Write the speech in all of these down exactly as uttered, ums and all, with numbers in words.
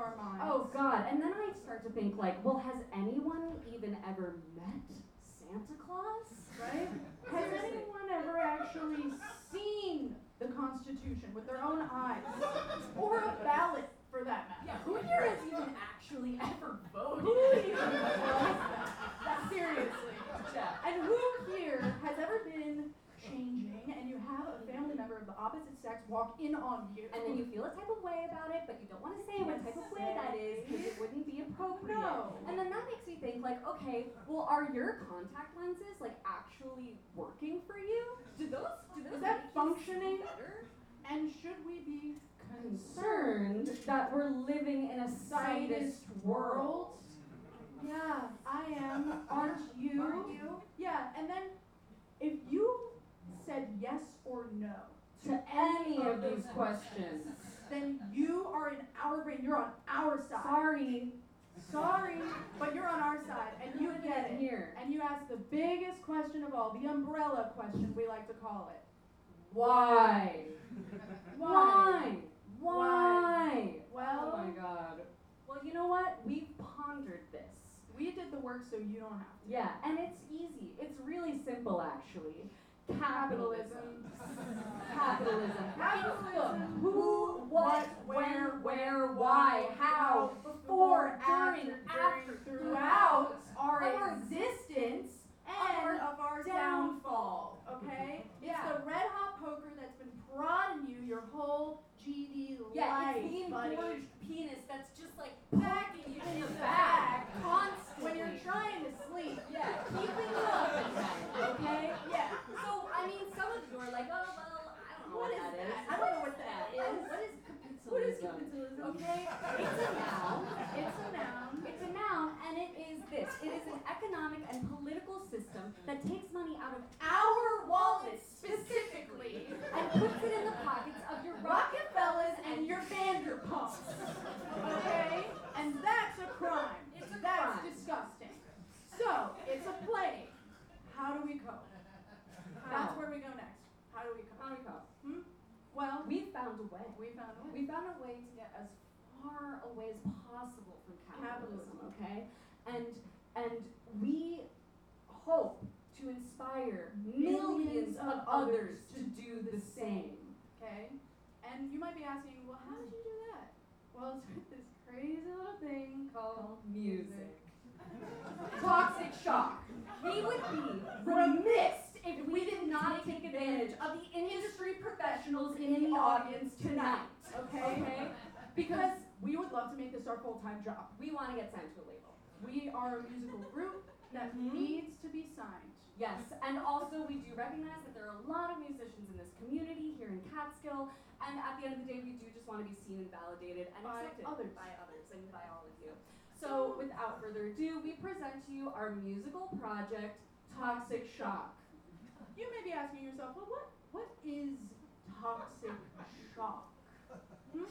our minds. Oh God, and then I start to think like, well, has anyone even ever met Santa Claus? Right? Has anyone ever actually seen the Constitution with their own eyes? Or a ballot, for that matter? Yeah, who here has even actually ever voted? Who even does that? That seriously. Yeah. And who here has ever been changing and you have a family member of the opposite sex walk in on you? And then you feel a type of way about it, but you don't want to say what type of way that is because it wouldn't be appropriate. No. And then that makes me think like, okay, well, are your contact lenses like actually working for you? Do those, do those Is that make functioning? you see better? And should we be Concerned that we're living in a Sightist sightist world? world? Yeah, I am. Aren't you? Aren't you? Yeah, and then if you said yes or no To any of these questions. then you are in our brain. You're on our side. Sorry. Sorry, but you're on our side, and you get it. Here. And you ask the biggest question of all, the umbrella question, we like to call it. Why? Why? Why? Why? Well, Oh my God. Well, you know what? We've pondered this. we did the work so you don't have to. Yeah, and it's easy. It's really simple, actually. Capitalism. Capitalism. Capitalism. Who, what, where, where, why, how, before, during, after, throughout our our existence and of our downfall. Okay? Yeah. It's the red hot poker that's been prodding you your whole G D Yeah, life, it's the buddy. engorged penis that's just like Back poking you in in the the back back. constantly. When you're trying to sleep. Yeah, keeping you up at night, okay? Yeah. So, I mean, some of you are like, oh, well, I don't know what, What is that is. that? I don't know what that is. What is capitalism? What is capitalism? Okay, it's a noun. It's a noun. It's a noun, and it is this. It is an economic and political system that takes money out of Our wallets specifically. and puts it in the pockets of your Rockefellers and your Vanderpumps. Okay? And that's a crime. It's a that's crime. disgusting. So, it's a plague. How do we cope? That's where we go next. How do we cope? How do we cope? Hmm? Well, We found a way. we found a way. We found a way to get as far away as possible from capitalism, Capitalism. okay? And and we hope to inspire millions of others to do the same. Okay? And you might be asking, well, how did you do that? Well, it's with this crazy little thing called Music. Toxic shock. We would be remiss if we did not take advantage of the industry professionals in the audience tonight. Okay? Okay? Because we would love to make this our full-time job. We want to get signed to a label. We are a musical group that Mhm. needs to be signed. Yes, and also we do recognize that there are a lot of musicians in this community here in Catskill, and at the end of the day, we do just want to be seen and validated and By accepted others. by others and by all of you. So, without further ado, we present to you our musical project, Toxic Shock. You may be asking yourself, well, what, what is toxic shock? Hmm?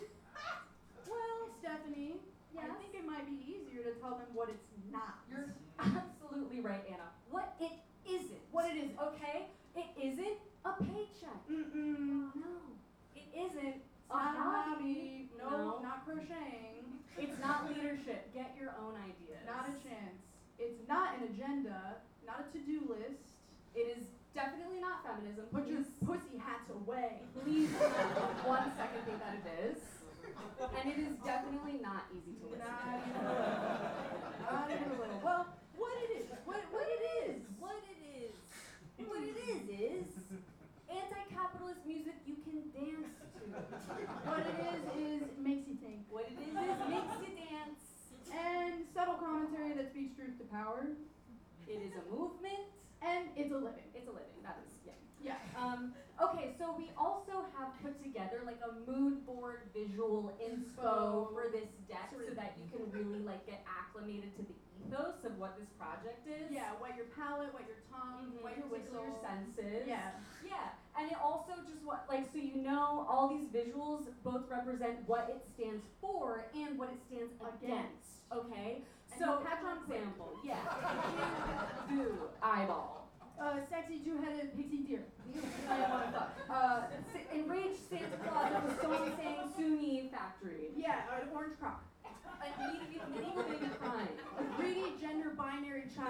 Well, Stephanie, I Yes? think it might be easier to tell them what it's not. You're absolutely right, Anna. What it isn't. What it is. Okay? It isn't a paycheck. Mm-mm. No, it isn't It's not a hobby. No, No. not crocheting. It's not leadership. Get your own ideas. Not a chance. It's not an agenda, not a to-do list. It is definitely not feminism. Put your Please, pussy hats away. please do not for one second think that it is. And it is definitely not easy to listen Not even to. a little. Not even a little. Well, what it is, what, what it is. What it is. What it is is anti-capitalist music you can dance to. What it is, is it makes you think. What it is is makes you dance. And subtle commentary that speaks truth to power. It is a movement. And it's a living. It's a living. That is, yeah. Yeah. Um, okay, so we also have put together like a mood board visual inspo for this deck so that you can really like get acclimated to the ethos of what this project is. Yeah, wet your palate, wet your tongue, Mhm, wet your tickle whistle. your senses. Yeah. Yeah, and it also just what like so you know all these visuals both represent what it stands for and what it stands against. Against. Okay, And so catch on quick. example, yeah, do eyeball. Uh, sexy two-headed pixie deer. I don't want to fuck. Uh, Sa- enraged Santa Claus with a song saying Sunni factory. Yeah, an orange crock.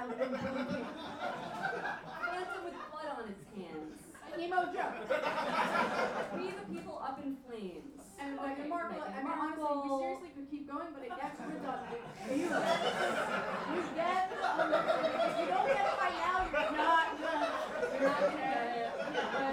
in blue pink. Phantom with blood on its hands. Emo Joe. We the people up in flames. And Okay, Meghan Markle, Meghan I mean, honestly, we Markle. seriously could keep going, but it gets redundant. You you get the understanding. If you don't get it by now, you're not gonna. You're not gonna get it. But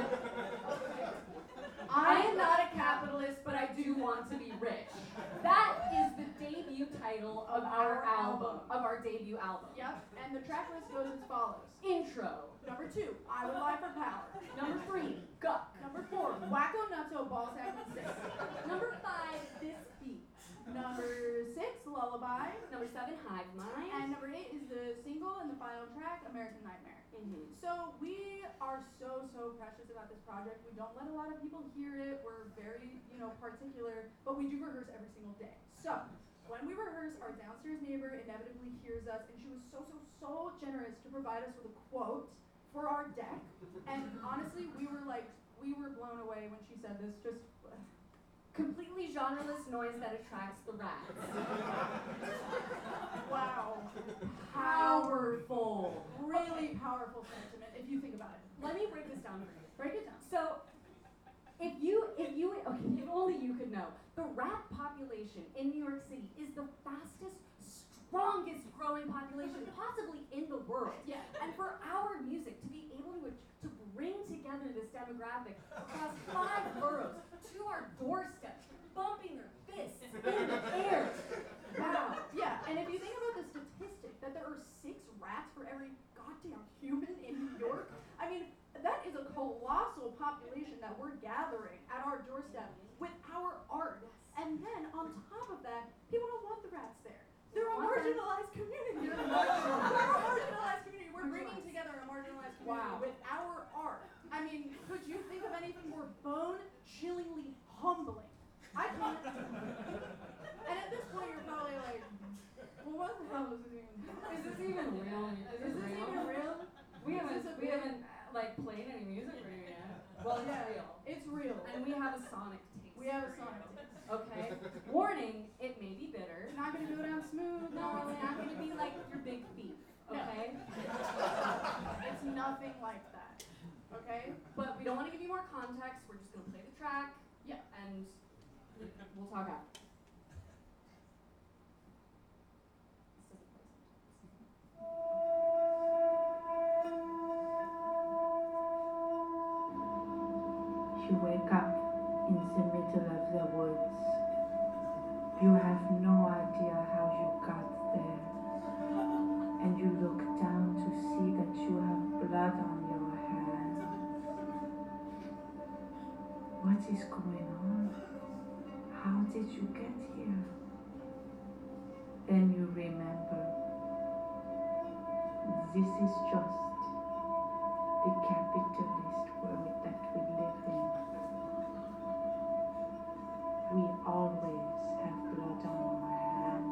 I am not a capitalist, but I do want to be rich. That is the debut title of our album, of our debut album. Yep, and the track list goes as follows. Intro. Number two, I Would Lie for Power. Number three, Guck. Number four, Wacko Nutso Ball Sack and Six. Number five, This Beat. Number six, Lullaby. Number seven, Hive Mind. And number eight is the single and the final track, American Nightmare. Mm-hmm. So we are so, so precious about this project. We don't let a lot of people hear it. We're very, you know, particular, but we do rehearse every single day. So when we rehearse, our downstairs neighbor inevitably hears us, and she was so, so, so generous to provide us with a quote for our deck. And honestly, we were like, we were blown away when she said this. Just Completely genreless noise that attracts the rats. wow, Powerful. really powerful sentiment if you think about it. Let me break this down for you. Break it down. So, if you, if you, okay, if only you could know, the rat population in New York City is the fastest, strongest growing population possibly in the world. Yeah. And for our music to be able to, to bring together this demographic across five boroughs to our doorstep, bumping their fists in the air. Wow. Yeah, and if you think about the statistic that there are six rats for every goddamn human in New York, I mean, that is a colossal population that we're gathering at our doorstep with our art. And then on top of that, people don't want the rats there. They're a marginalized community. They're a marginalized community. We're bringing together a marginalized community Wow. with our art. I mean, could you think of anything more bone-chillingly humbling? I can't. And at this point, you're probably like, well, what the hell is this even? Is this even real? Is Is this even real? We Is haven't, this a we bit- haven't, like, played any music for you yet. Well, it's Yeah, real. It's real. And we have a sonic taste. We have a for you. sonic taste. Okay? Warning, it may be bitter. It's not gonna go down smooth. No, it's not gonna be like your big thief. No. Okay? It's nothing like that. Okay? But we don't want to give you more context. We're just gonna play the track. Yeah. And we'll talk after. You wake up in the middle of the woods. You have no idea how you got there. And you look down to see that you have blood on your hands. What is going on? How did you get here? Then you remember, this is just the capitalist world that we live in. We always have blood on our hands.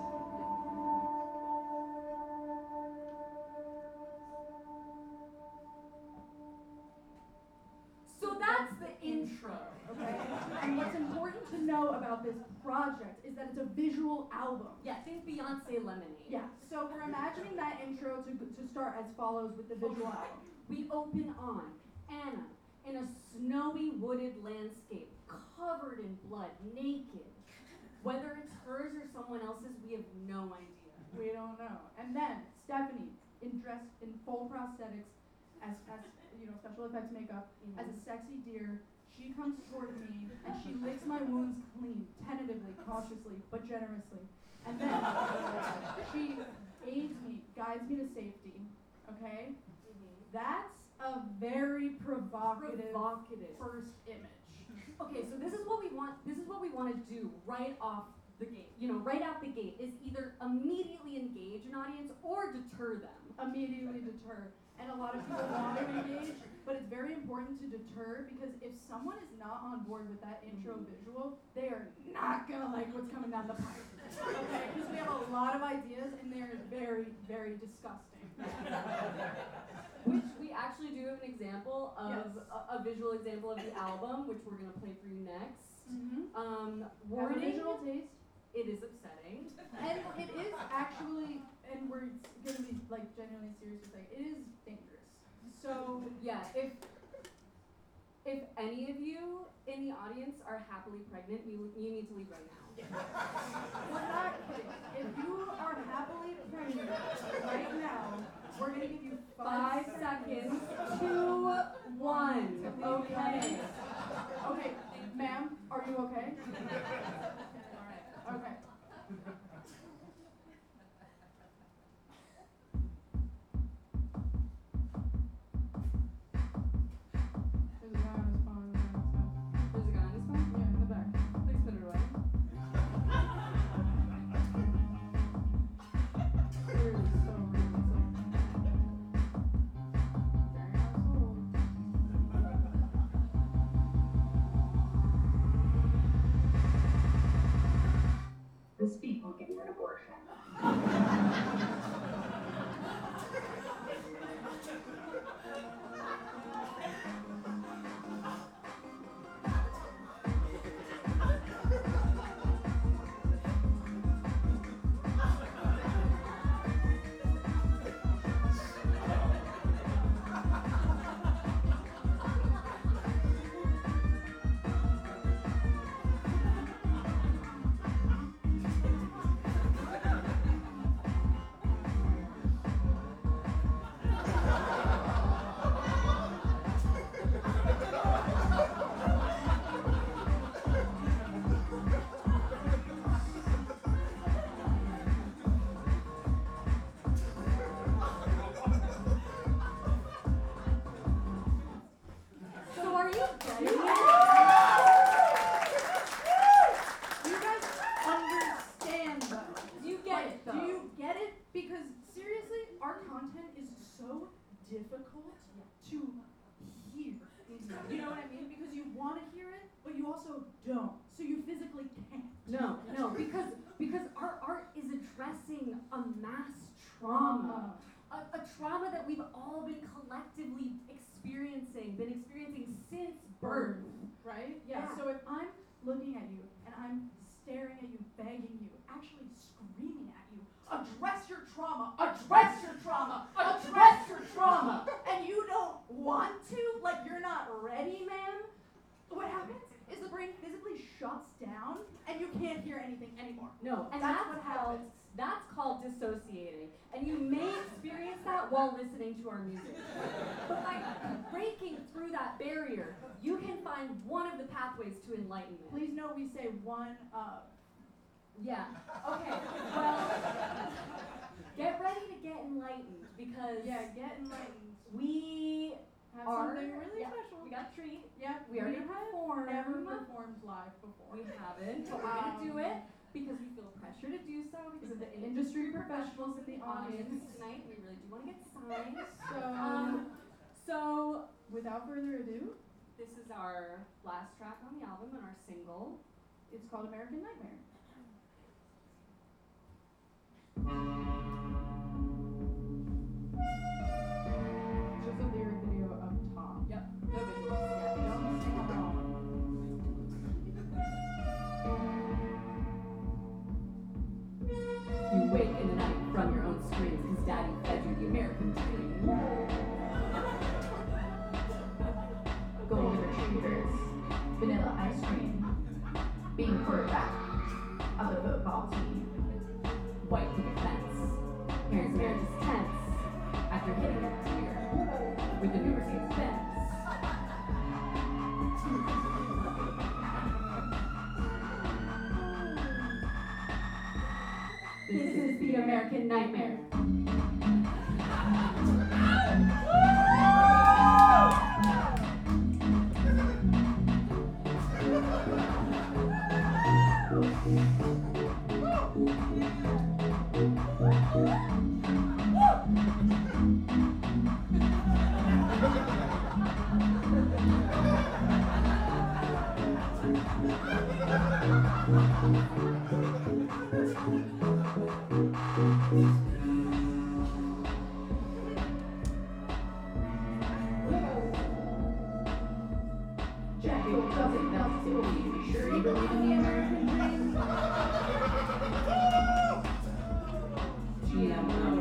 So that's the intro. Okay? And what's important to know about this project is that it's a visual album. Yeah, think Beyonce Lemonade. Yeah. So we're imagining that intro to to start as follows with the visual album. We open on Anna in a snowy wooded landscape, covered in blood, naked. Whether it's hers or someone else's, we have no idea. We don't know. And then Stephanie, in dressed in full prosthetics, as as you know, special effects makeup, Mhm. as a sexy deer, she comes toward me and she licks my wounds clean, tentatively, cautiously, but generously. And then she aids me, guides me to safety. Okay? That's a very provocative, Provocative. first image. Okay, so this is what we want. This is what we want to do right off the gate. You know, right out the gate is either immediately engage an audience or deter them. Immediately deter. And a lot of people want to engage, but it's very important to deter because if someone is not on board with that intro visual, they are not gonna like what's coming down the pipe. Okay? Because we have a lot of ideas and they're very, very disgusting. Which we actually do have an example of, Yes. a, a visual example of the album, which we're going to play for you next. Mm-hmm. Um, Have a warning, visual taste. it is upsetting. And it is actually, and we're gonna be like genuinely seriously saying it is dangerous. So Yeah, if if any of you in the audience are happily pregnant, you you need to leave right now. we're not kidding. If you are happily pregnant right now, we're gonna give you Five five, seconds, two, one. Okay. Okay, ma'am, are you okay? All right. Okay. There's a guy on his phone. There's a guy on his phone? Yeah, in the back. Please put it away. Clearly so real. It's like, very asshole. This people get an abortion. So are you getting You it? guys understand though. Do you get Like, it though? Do you get it? Because seriously, our content is so difficult to hear. You know what I mean? Because you want to hear it, but you also don't. So you physically can't. No, no, because because our art is addressing a mass trauma. A, a trauma that we've all been collectively experiencing, been experiencing since birth. Right? Yeah. Yeah. So if I'm looking at you and I'm staring at you, begging you, actually screaming at you, address your trauma, address your trauma, address your trauma, and you don't want to, like you're not ready, ma'am, what happens is the brain physically shuts down and you can't hear anything anymore. No, and That's that's, what called happens. that's called dissociating. And you may experience that while listening to our music. But by breaking through that barrier, you can find one of the pathways to enlightenment. Please know we say one of. Yeah. Okay. Well, get ready to get enlightened because Yeah, get enlightened. we Have are something really yeah, special. We got a treat. Yeah, We already have performed. never performed live before. We haven't, but we're gonna do it because we feel pressure to do so because of the industry professionals in the audience tonight. We really do want to get signed. So, Um, so without further ado, this is our last track on the album and our single. it's called American Nightmare. Just a lyric video up top. Yep. No visuals. Yeah. Don't sing along. You wake in the night from your own screams because daddy fed you the American dream. Golden retrievers, vanilla ice cream, being quarterback of the football team. White picket fence. Parents' marriage is tense after hitting a deer with the new Mercedes Benz. This is the American nightmare. Jack Hill doesn't melt till you be sure you believe in the American dream. G M O.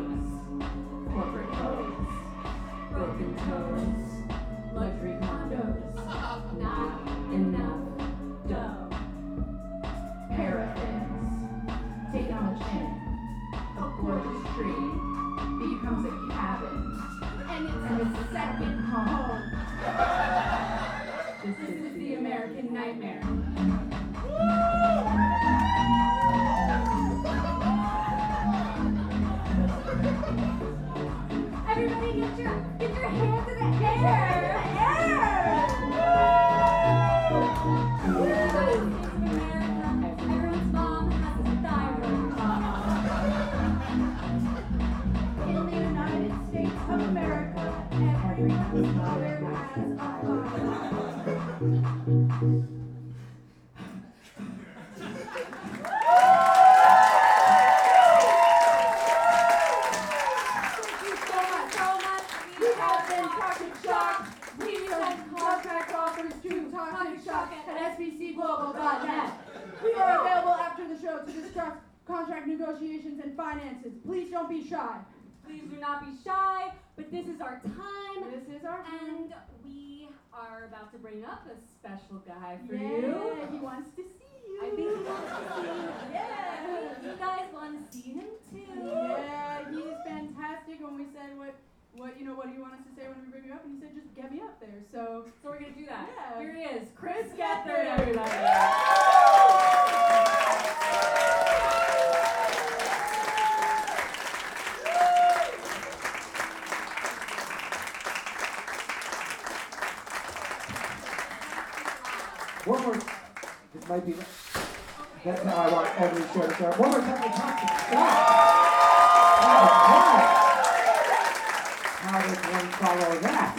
tree becomes a cabin. And it's And a it's a second home. This is the American nightmare. Everybody get your get your hands in the air! Everyone's mom has a thyroid In the United States of America, everyone's mother has a thyroid. We are available after the show to discuss contract negotiations and finances. Please don't be shy. Please do not be shy, but this is our time, This is our and we are about to bring up a special guy for yeah, you. he wants to see you. I think he wants to see you. Yeah. I think you guys want to see him too. Yeah, he's fantastic. When we said what, what you know, what do you want us to say when we bring you up, and he said just get me up there. So, So we're gonna do that. Yeah. Here he is, Chris Chris Gethard, Gethard. everybody. One more. This might be. That's how I want every show to start. One more time to talk to Scott. How does one follow that?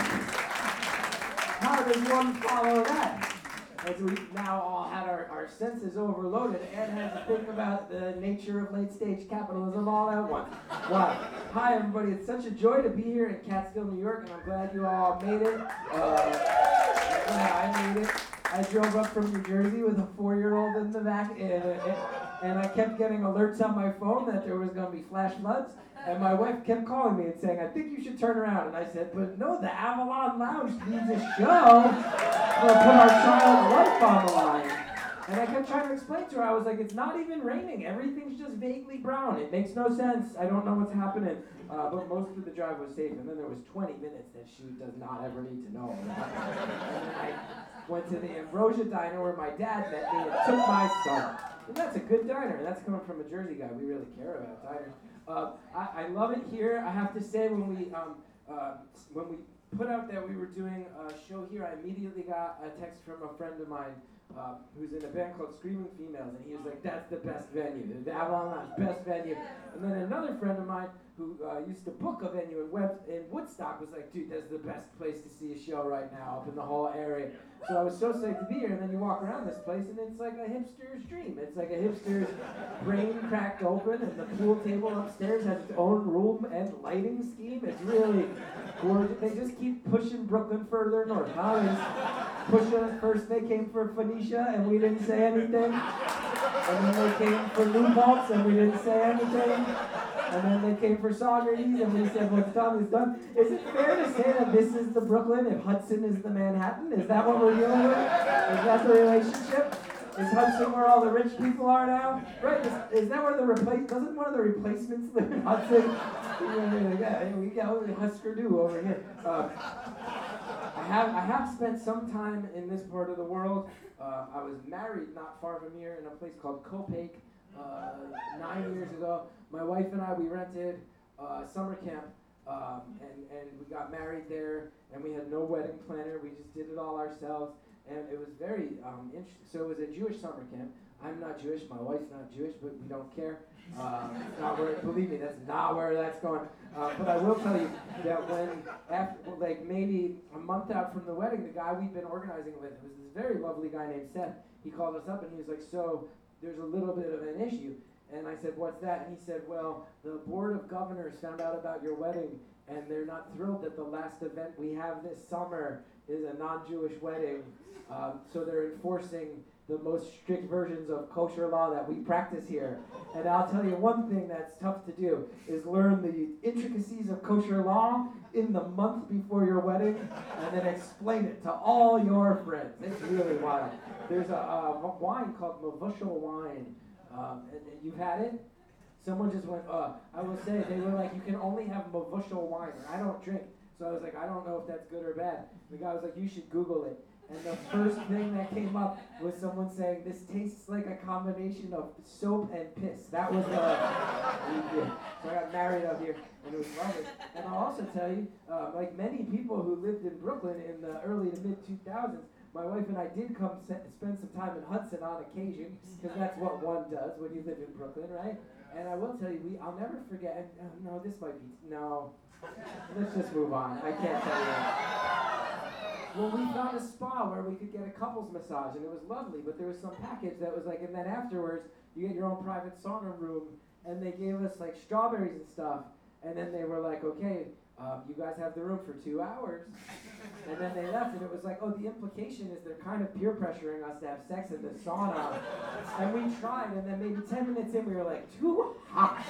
How does one follow that? As we now all had our, our senses overloaded and had to think about the nature of late stage capitalism all at once. Wow. Hi everybody, it's such a joy to be here in Catskill, New York, and I'm glad you all made it. Uh, yeah, I made it. I drove up from New Jersey with a four-year-old in the back, and, and, and I kept getting alerts on my phone that there was going to be flash floods. And my wife kept calling me and saying, I think you should turn around. And I said, but no, the Avalon Lounge needs a show. We'll put our child's life on the line. And I kept trying to explain to her, I was like, it's not even raining. Everything's just vaguely brown. It makes no sense. I don't know what's happening. Uh, but most of the drive was safe. And then there was twenty minutes that she does not ever need to know about. And then I went to the Ambrosia Diner where my dad met me and took my son. And that's a good diner. And that's coming from a Jersey guy. We really care about diners. Uh, I, I love it here. I have to say, when we um, uh, when we put out that we were doing a show here, I immediately got a text from a friend of mine uh, who's in a band called Screaming Females, and he was like, "That's the best venue, the Avalon Lounge, best venue." And then another friend of mine who uh, used to book a venue in Web in Woodstock was like, "Dude, that's the best place to see a show right now up in the whole area." So I was so psyched to be here, and then you walk around this place, and it's like a hipster's dream. It's like a hipster's brain cracked open, and the pool table upstairs has its own room and lighting scheme. It's really gorgeous. They just keep pushing Brooklyn further north. Huh? They just pushing us. First they came for Phoenicia, and we didn't say anything. And then they came for New Paltz, and we didn't say anything. And then they came for Saugerties, and we said, what's done is done. Is it fair to say that this is the Brooklyn if Hudson is the Manhattan? Is that what we're dealing with? Is that the relationship? Is Hudson where all the rich people are now? Right, is, is that where the replace, doesn't one of the replacements live in Hudson? Yeah, we got Husker Du over here. Uh, I have I have spent some time in this part of the world. Uh, I was married not far from here in a place called Kopake uh, nine years ago. My wife and I, we rented uh, summer camp, um, and, and we got married there, and we had no wedding planner. We just did it all ourselves, and it was very um, interesting. So it was a Jewish summer camp. I'm not Jewish, my wife's not Jewish, but we don't care. Uh, it's not where, believe me, that's not where that's going. Uh, but I will tell you that when, after, like maybe a month out from the wedding, the guy we've been organizing with was this very lovely guy named Seth. He called us up and he was like, so there's a little bit of an issue. And I said, what's that? And he said, well, the Board of Governors found out about your wedding, and they're not thrilled that the last event we have this summer is a non-Jewish wedding. Um, so they're enforcing the most strict versions of kosher law that we practice here. And I'll tell you one thing that's tough to do is learn the intricacies of kosher law in the month before your wedding and then explain it to all your friends. It's really wild. There's a, a wine called Mavushal wine. Um, and, and you've had it? Someone just went, uh, I will say, they were like, you can only have Movushal wine. I don't drink. So I was like, I don't know if that's good or bad. The guy was like, you should Google it. And the first thing that came up was someone saying, this tastes like a combination of soap and piss. That was, uh, we did. So I got married out here, and it was lovely. And I'll also tell you, uh, like many people who lived in Brooklyn in the early to mid two thousands, my wife and I did come se- spend some time in Hudson on occasion, because that's what one does when you live in Brooklyn, right? And I will tell you, we I'll never forget, and, uh, no, this might be, no, let's just move on. I can't tell you that. Well, we found a spa where we could get a couples massage, and it was lovely, but there was some package that was like, and then afterwards, you get your own private sauna room, and they gave us like strawberries and stuff, and then they were like, okay, um, you guys have the room for two hours, and then they left, and it was like, oh, the implication is they're kind of peer pressuring us to have sex in the sauna, and we tried, and then maybe ten minutes in, we were like, too hot,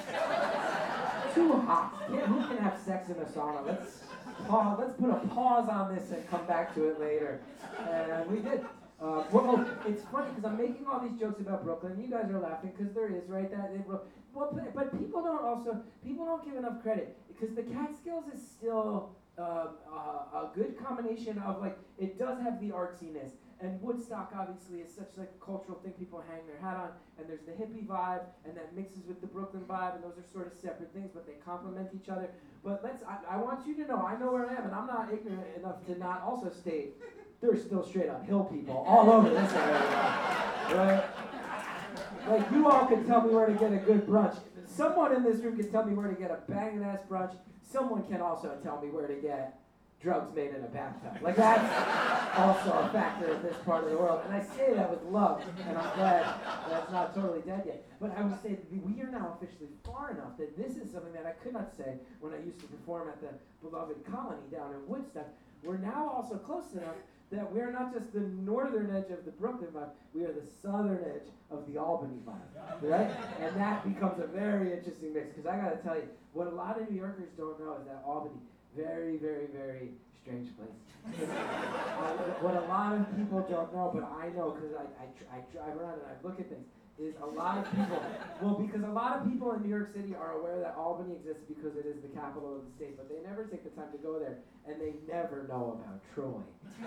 too hot, yeah, who can have sex in a sauna? Let's pause, let's put a pause on this and come back to it later, and we did. Uh, well, it's funny because I'm making all these jokes about Brooklyn. You guys are laughing because there is, right? That it, well, but, but people don't also people don't give enough credit because the Catskills is still uh, uh, a good combination of like it does have the artsiness, and Woodstock obviously is such like a cultural thing people hang their hat on, and there's the hippie vibe, and that mixes with the Brooklyn vibe, and those are sort of separate things, but they complement each other. But let's I, I want you to know I know where I am, and I'm not ignorant enough to not also state. There's still straight up hill people all over this area, right? Like you all can tell me where to get a good brunch. Someone in this room can tell me where to get a banging ass brunch. Someone can also tell me where to get drugs made in a bathtub. Like that's also a factor in this part of the world. And I say that with love, and I'm glad that's not totally dead yet. But I would say that we are now officially far enough that this is something that I could not say when I used to perform at the beloved Colony down in Woodstock. We're now also close enough that we're not just the northern edge of the Brooklyn vibe, we are the southern edge of the Albany vibe, right? And that becomes a very interesting mix, because I gotta tell you, what a lot of New Yorkers don't know is that Albany, very, very, very strange place. uh, what a lot of people don't know, but I know, because I, I, tr- I drive around and I look at things, is a lot of people, well, because a lot of people in New York City are aware that Albany exists because it is the capital of the state, but they never take the time to go there, and they never know about Troy.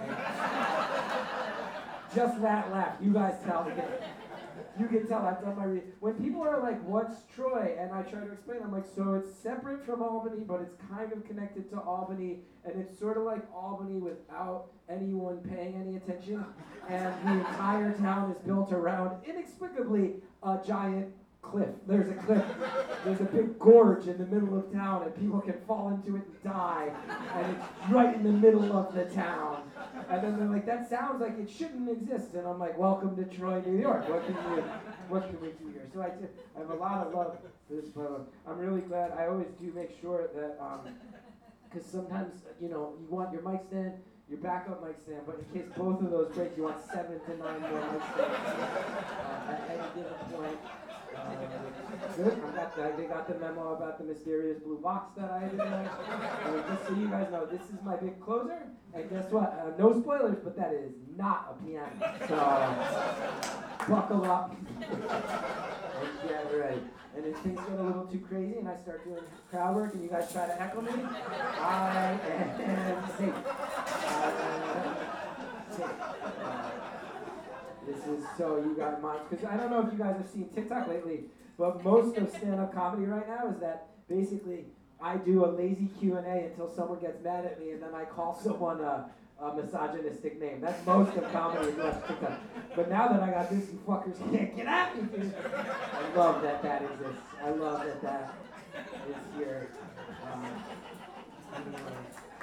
Just that laugh, you guys tell me. You can tell I've done my read. When people are like, what's Troy? And I try to explain, I'm like, so it's separate from Albany, but it's kind of connected to Albany, and it's sort of like Albany without anyone paying any attention, and the entire town is built around, inexplicably, a giant cliff. There's a cliff. There's a big gorge in the middle of town, and people can fall into it and die, and it's right in the middle of the town. And then they're like, that sounds like it shouldn't exist. And I'm like, welcome to Troy, New York. What can we, what can we do here? So I, do, I have a lot of love for this photo. I'm really glad. I always do make sure that, because um, sometimes, you know, you want your mic stand, your backup mic stand, but in case both of those break, you want seven to nine more mic stands uh, at any given point. Uh, good. I got the, they got the memo about the mysterious blue box that I didn't know. Uh, just so you guys know, this is my big closer. And guess what? Uh, no spoilers, but that is not a piano. So uh, buckle up and get ready. And if things get a little too crazy and I start doing crowd work and you guys try to heckle me, I am safe. I am safe. Uh, This is so you got mine, because I don't know if you guys have seen TikTok lately, but most of stand-up comedy right now is that basically I do a lazy Q and A until someone gets mad at me, and then I call someone a, a misogynistic name. That's most of comedy is watch TikTok. But now that I got this, you fuckers can't get at me, dude. I love that that exists. I love that that is here. Um, anyway.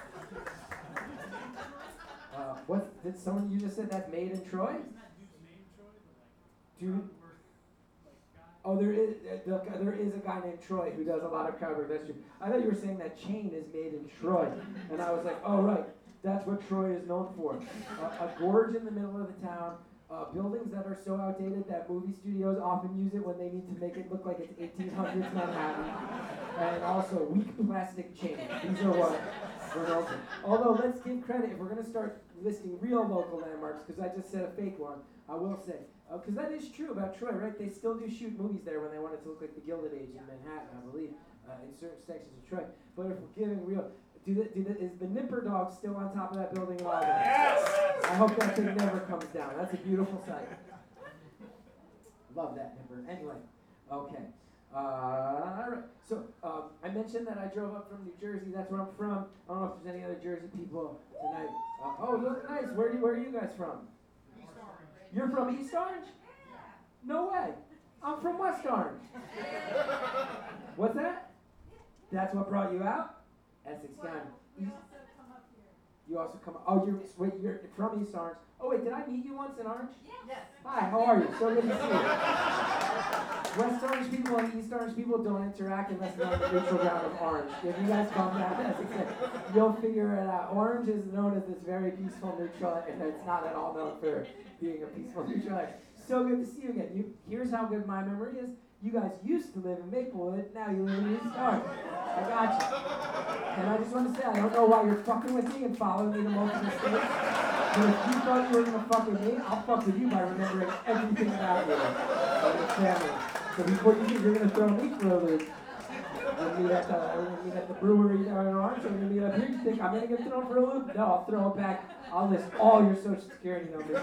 Uh, what did someone you just said that's made in Troy? Dude, oh, there is uh, there is a guy named Troy who does a lot of crowd work. That's true. I thought you were saying that chain is made in Troy, and I was like, oh right, that's what Troy is known for. Uh, a gorge in the middle of the town, uh, buildings that are so outdated that movie studios often use it when they need to make it look like it's eighteen hundreds Manhattan, and also weak plastic chains. These are what we're known for. Although let's give credit if we're gonna start listing real local landmarks, because I just said a fake one. I will say, Because that is true about Troy, right? They still do shoot movies there when they want it to look like the Gilded Age in Manhattan, I believe, uh, in certain sections of Troy. But if we're getting real, do the, do the, is the Nipper Dog still on top of that building alive? Yes! I hope that thing never comes down. That's a beautiful sight. Love that Nipper. Anyway, okay. Uh, all right. So um, I mentioned that I drove up from New Jersey. That's where I'm from. I don't know if there's any other Jersey people tonight. Uh, oh, look nice. Where do where are you guys from? East Orange. You're from East Orange? No way. I'm from West Orange. What's that? That's what brought you out? Essex County. East- You also come. Oh, you're wait. You're from East Orange. Oh wait, did I meet you once in Orange? Yes. Hi, how are you? So good to see you. West Orange people and East Orange people don't interact unless they're on the neutral ground of Orange. If you guys come down to Essex, you'll figure it out. Orange is known as this very peaceful neutral, and it's not at all known for being a peaceful neutral. So good to see you again. You, here's how good my memory is. You guys used to live in Maplewood, now you live in East Orange. I got you. And I just want to say, I don't know why you're fucking with me and following me to multiple states, but if you thought you were going to fuck with me, I'll fuck with you by remembering everything about you and your family. So before you think you're going to throw me for a loop, we're going to meet at the, we're going to meet at the brewery down in Orange, we're going to meet up here, you think I'm going to get thrown for a loop? No, I'll throw it back. I'll list all your social security numbers.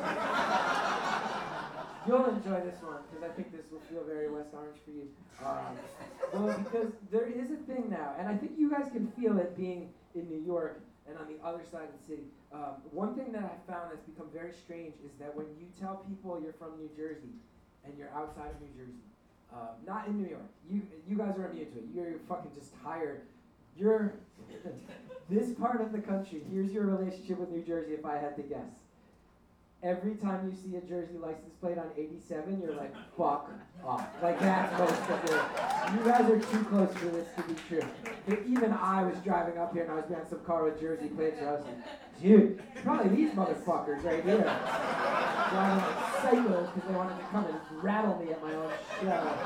You'll enjoy this one, because I think this will feel very West Orange for you. Um, well, because there is a thing now, and I think you guys can feel it being in New York and on the other side of the city. Um, one thing that I found that's become very strange is that when you tell people you're from New Jersey, and you're outside of New Jersey, uh, not in New York, you you guys are immune to it. You're fucking just tired. You're, this part of the country, here's your relationship with New Jersey if I had to guess. Every time you see a Jersey license plate on eighty-seven, you're like, fuck off. Like, that's most of it. You guys are too close for this to be true. But even I was driving up here and I was behind some car with Jersey plates, and I was like, dude, probably these motherfuckers right here. Driving like psychos because they wanted to come and rattle me at my own show.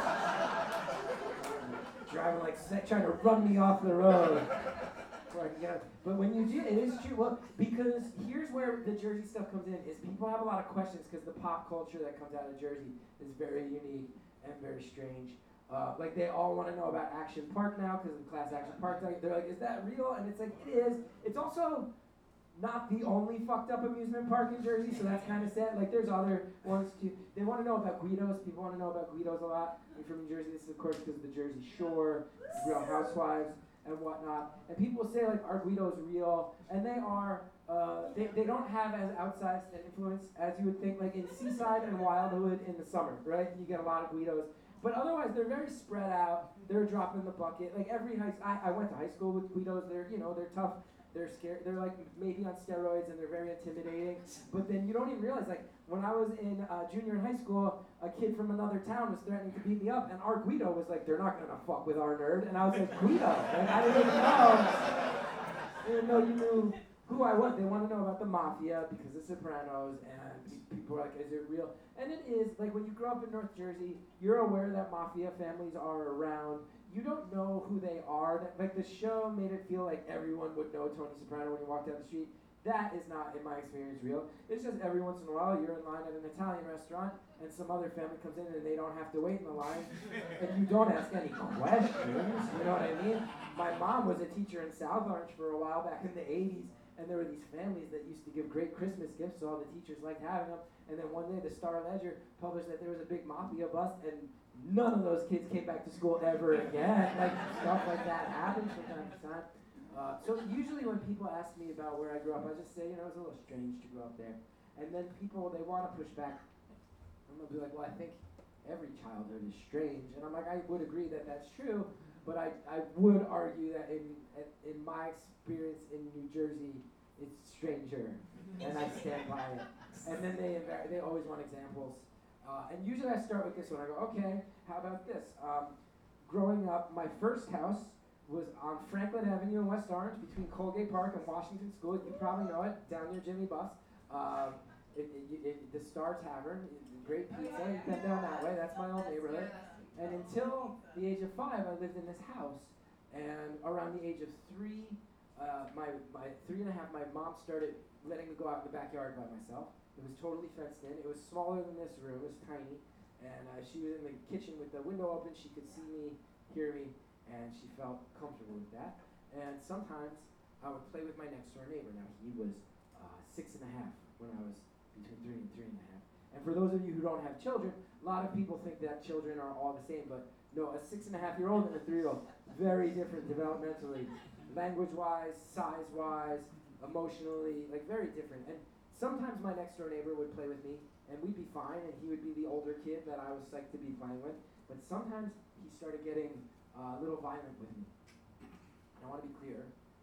Driving like, trying to run me off the road. I can get out. But when you do, it is true. Well, because here's where the Jersey stuff comes in, is people have a lot of questions because the pop culture that comes out of Jersey is very unique and very strange. Uh, like, they all want to know about Action Park now because of the Class Action Park. Like, they're like, is that real? And it's like, it is. It's also not the only fucked up amusement park in Jersey, so that's kind of sad. Like, there's other ones too. They want to know about Guidos. People want to know about Guidos a lot. I'm from New Jersey. This is, of course, because of the Jersey Shore, Real Housewives, and whatnot. And people say, like, are Guidos real? And they are. Uh, they, they don't have as outsized an influence as you would think. Like, in Seaside and Wildwood in the summer, right? You get a lot of Guidos. But otherwise, they're very spread out. They're a drop in the bucket. Like, every high I, I went to high school with Guidos. They're, you know, they're tough. They're scared. They're, like, maybe on steroids, and they're very intimidating. But then you don't even realize, like, when I was in uh, junior in high school, a kid from another town was threatening to beat me up, and our Guido was like, they're not gonna fuck with our nerd. And I was like, Guido? Like, I didn't even know. I didn't know you knew who I was. They want to know about the mafia because of Sopranos, and people are like, is it real? And it is. Like, when you grow up in North Jersey, you're aware that mafia families are around. You don't know who they are. That, like, the show made it feel like everyone would know Tony Soprano when you walk down the street. That is not, in my experience, real. It's just every once in a while you're in line at an Italian restaurant and some other family comes in and they don't have to wait in the line and you don't ask any questions, you know what I mean? My mom was a teacher in South Orange for a while back in the eighties, and there were these families that used to give great Christmas gifts, so all the teachers liked having them, and then one day the Star-Ledger published that there was a big mafia bust, and none of those kids came back to school ever again. Like, stuff like that happens from time to time. Uh, so usually when people ask me about where I grew up, I just say, you know, it's a little strange to grow up there. And then people, they want to push back. And they'll be like, well, I think every childhood is strange. And I'm like, I would agree that that's true, but I, I would argue that in, in my experience in New Jersey, it's stranger. And I stand by it. And then they, they always want examples. Uh, and usually I start with this one. I go, okay, how about this? Um, growing up, my first house was on Franklin Avenue in West Orange between Colgate Park and Washington School. You probably know it, down near Jimmy Buff's. Um, it, it, it, the Star Tavern, great pizza. You've been down that way, that's my old neighborhood. And until the age of five, I lived in this house. And around the age of three, uh, my, my three and a half, my mom started letting me go out in the backyard by myself. It was totally fenced in. It was smaller than this room. It was tiny. And uh, she was in the kitchen with the window open. She could see me, hear me, and she felt comfortable with that. And sometimes I would play with my next door neighbor. Now, he was uh, six and a half when I was between three and three and a half. And for those of you who don't have children, a lot of people think that children are all the same, but no, a six and a half year old and a three year old, very different developmentally, language-wise, size-wise, emotionally, like very different. And sometimes my next door neighbor would play with me, and we'd be fine, and he would be the older kid that I was psyched to be playing with. But sometimes he started getting uh, a little violent with me. And I want to be clear,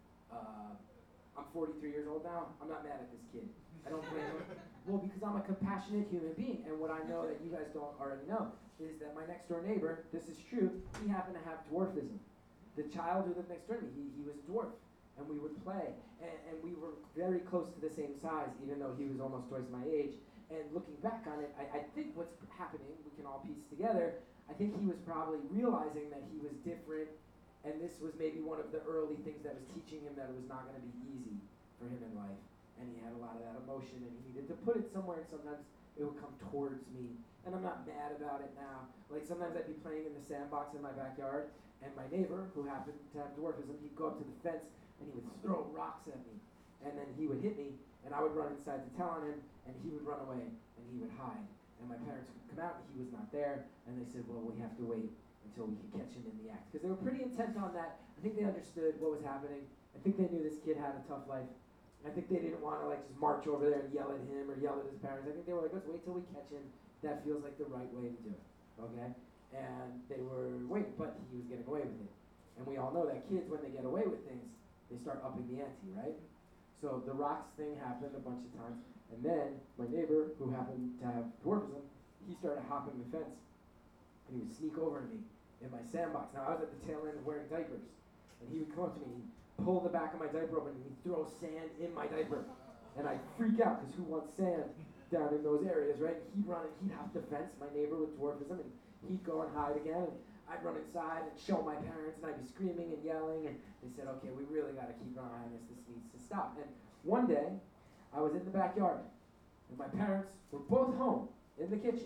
uh, I'm forty-three years old now. I'm not mad at this kid. I don't blame him. Well, because I'm a compassionate human being, and what I know that you guys don't already know is that my next door neighbor, this is true, he happened to have dwarfism. The child who lived next door to me, he, he was a dwarf, and we would play, and, and we were very close to the same size, even though he was almost twice my age. And looking back on it, I, I think what's happening, we can all piece together, I think he was probably realizing that he was different, and this was maybe one of the early things that was teaching him that it was not going to be easy for him in life. And he had a lot of that emotion, and he needed to put it somewhere, and sometimes it would come towards me. And I'm not mad about it now. Like, sometimes I'd be playing in the sandbox in my backyard, and my neighbor, who happened to have dwarfism, he'd go up to the fence, and he would throw rocks at me. And then he would hit me, and I would run inside to tell on him, and he would run away, and he would hide. And my parents would come out, and he was not there, and they said, well, we have to wait until we could catch him in the act. Because they were pretty intent on that. I think they understood what was happening. I think they knew this kid had a tough life. I think they didn't want to like just march over there and yell at him or yell at his parents. I think they were like, let's wait till we catch him. That feels like the right way to do it, okay? And they were waiting, but he was getting away with it. And we all know that kids, when they get away with things, they start upping the ante, right? So the rocks thing happened a bunch of times. And then my neighbor, who happened to have dwarfism, he started hopping the fence. And he would sneak over to me in my sandbox. Now, I was at the tail end of wearing diapers. And he would come up to me and pull the back of my diaper open and he'd throw sand in my diaper. And I'd freak out because who wants sand down in those areas, right? He'd run and he'd hop the fence, my neighbor with dwarfism, and he'd go and hide again. And I'd run inside and show my parents, and I'd be screaming and yelling, and they said, okay, we really got to keep an eye on this. This needs to stop. And one day, I was in the backyard, and my parents were both home in the kitchen.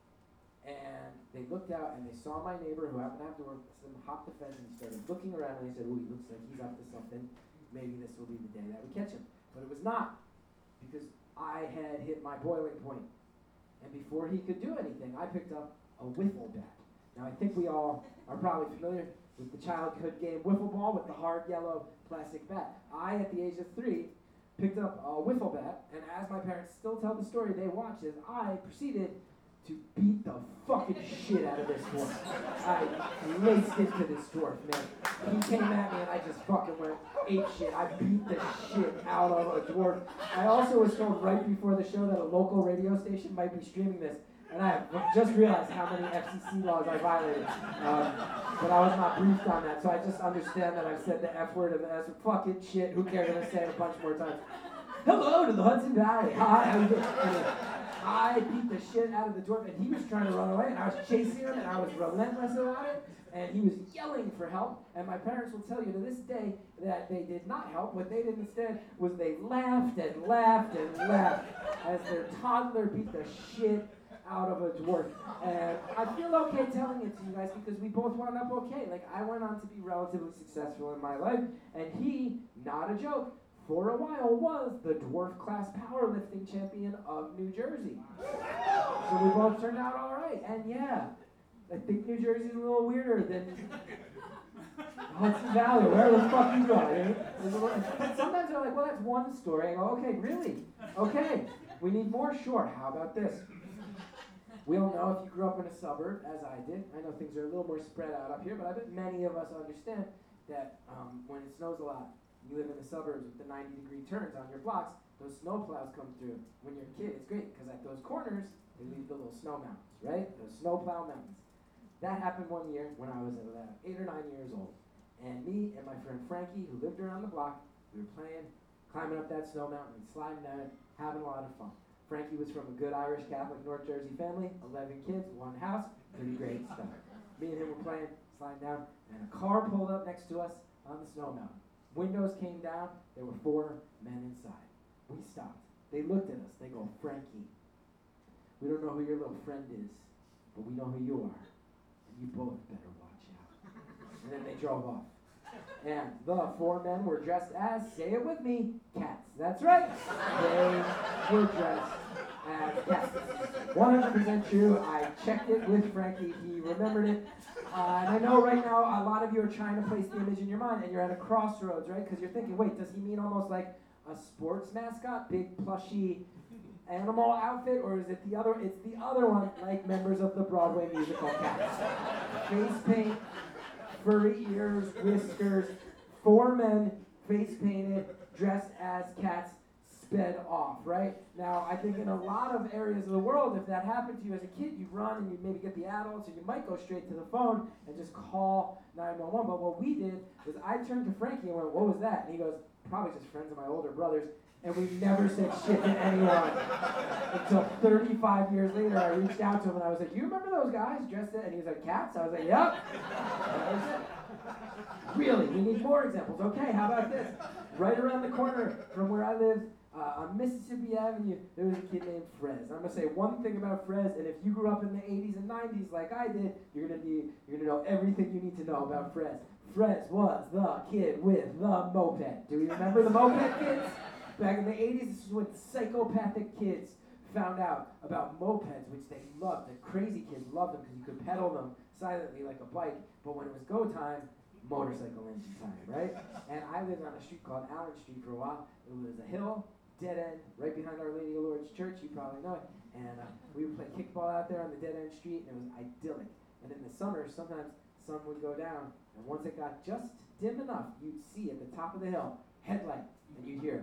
And they looked out and they saw my neighbor, who happened to have dwarfism, hop the fence, and he started looking around, and they said, ooh, he looks like he's up to something. Maybe this will be the day that we catch him. But it was not, because I had hit my boiling point. And before he could do anything, I picked up a wiffle bat. Now, I think we all are probably familiar with the childhood game wiffle ball with the hard yellow plastic bat. I, at the age of three, picked up a wiffle bat, and as my parents still tell the story, they watched as I proceeded to beat the fucking shit out of this dwarf. I laced into this dwarf, man. He came at me and I just fucking went ape shit. I beat the shit out of a dwarf. I also was told right before the show that a local radio station might be streaming this, and I have just realized how many F C C laws I violated. Um, but I was not briefed on that, so I just understand that I've said the F word and the S word. Fucking shit, who cares if I say it a bunch more times. Hello to the Hudson Valley. Hi, how you doing? Anyway, I beat the shit out of the dwarf, and he was trying to run away, and I was chasing him, and I was relentless about it, and he was yelling for help, and my parents will tell you to this day that they did not help. What they did instead was they laughed and laughed and laughed as their toddler beat the shit out of a dwarf. And I feel okay telling it to you guys because we both wound up okay. Like, I went on to be relatively successful in my life, and he, not a joke, for a while was the dwarf class powerlifting champion of New Jersey. So we both turned out all right. And yeah, I think New Jersey's a little weirder than Hudson Valley, where the fuck you going? But sometimes they're like, well, that's one story. I go, okay, really? Okay, we need more? Sure, how about this? We all know if you grew up in a suburb, as I did, I know things are a little more spread out up here, but I bet many of us understand that um, when it snows a lot, you live in the suburbs with the ninety degree turns on your blocks, those snow plows come through. When you're a kid, it's great, because at those corners, they leave the little snow mountains, right? Those snow plow mountains. That happened one year when I was about eight or nine years old. And me and my friend Frankie, who lived around the block, we were playing, climbing up that snow mountain, sliding down it, having a lot of fun. Frankie was from a good Irish Catholic North Jersey family, eleven kids, one house, pretty great stuff. Me and him were playing, sliding down, and a car pulled up next to us on the snow mountain. Windows came down. There were four men inside. We stopped. They looked at us. They go, Frankie, we don't know who your little friend is, but we know who you are. And you both better watch out. And then they drove off. And the four men were dressed as, say it with me, cats. That's right. They were dressed as cats. one hundred percent true. I checked it with Frankie. He remembered it. Uh, and I know right now a lot of you are trying to place the image in your mind, and you're at a crossroads, right? Because you're thinking, wait, does he mean almost like a sports mascot, big plushy animal outfit, or is it the other? It's the other one, like members of the Broadway musical Cats. Face paint, furry ears, whiskers, four men face painted, dressed as cats, sped off, right? Now, I think in a lot of areas of the world, if that happened to you as a kid, you'd run and you'd maybe get the adults, or you might go straight to the phone and just call nine one one. But what we did was I turned to Frankie and went, what was that? And he goes, probably just friends of my older brothers. And we never said shit to anyone until thirty-five years later. I reached out to him and I was like, you remember those guys dressed in? And he was like, cats? I was like, yep. That was it. Really, we need more examples. Okay, how about this? Right around the corner from where I live, uh, on Mississippi Avenue, there was a kid named Frez. I'm gonna say one thing about Frez, and if you grew up in the eighties and nineties like I did, you're gonna be, you're gonna know everything you need to know about Frez. Frez was the kid with the moped. Do you remember the moped kids? Back in the eighties, this is when psychopathic kids found out about mopeds, which they loved. The crazy kids loved them because you could pedal them silently like a bike, but when it was go time, motorcycle engine time, right? And I lived on a street called Allen Street for a while. It was a hill, dead end, right behind Our Lady of Lourdes Church, you probably know it. And uh, we would play kickball out there on the dead end street, and it was idyllic. And in the summer, sometimes sun would go down, and once it got just dim enough, you'd see at the top of the hill, headlight, and you'd hear,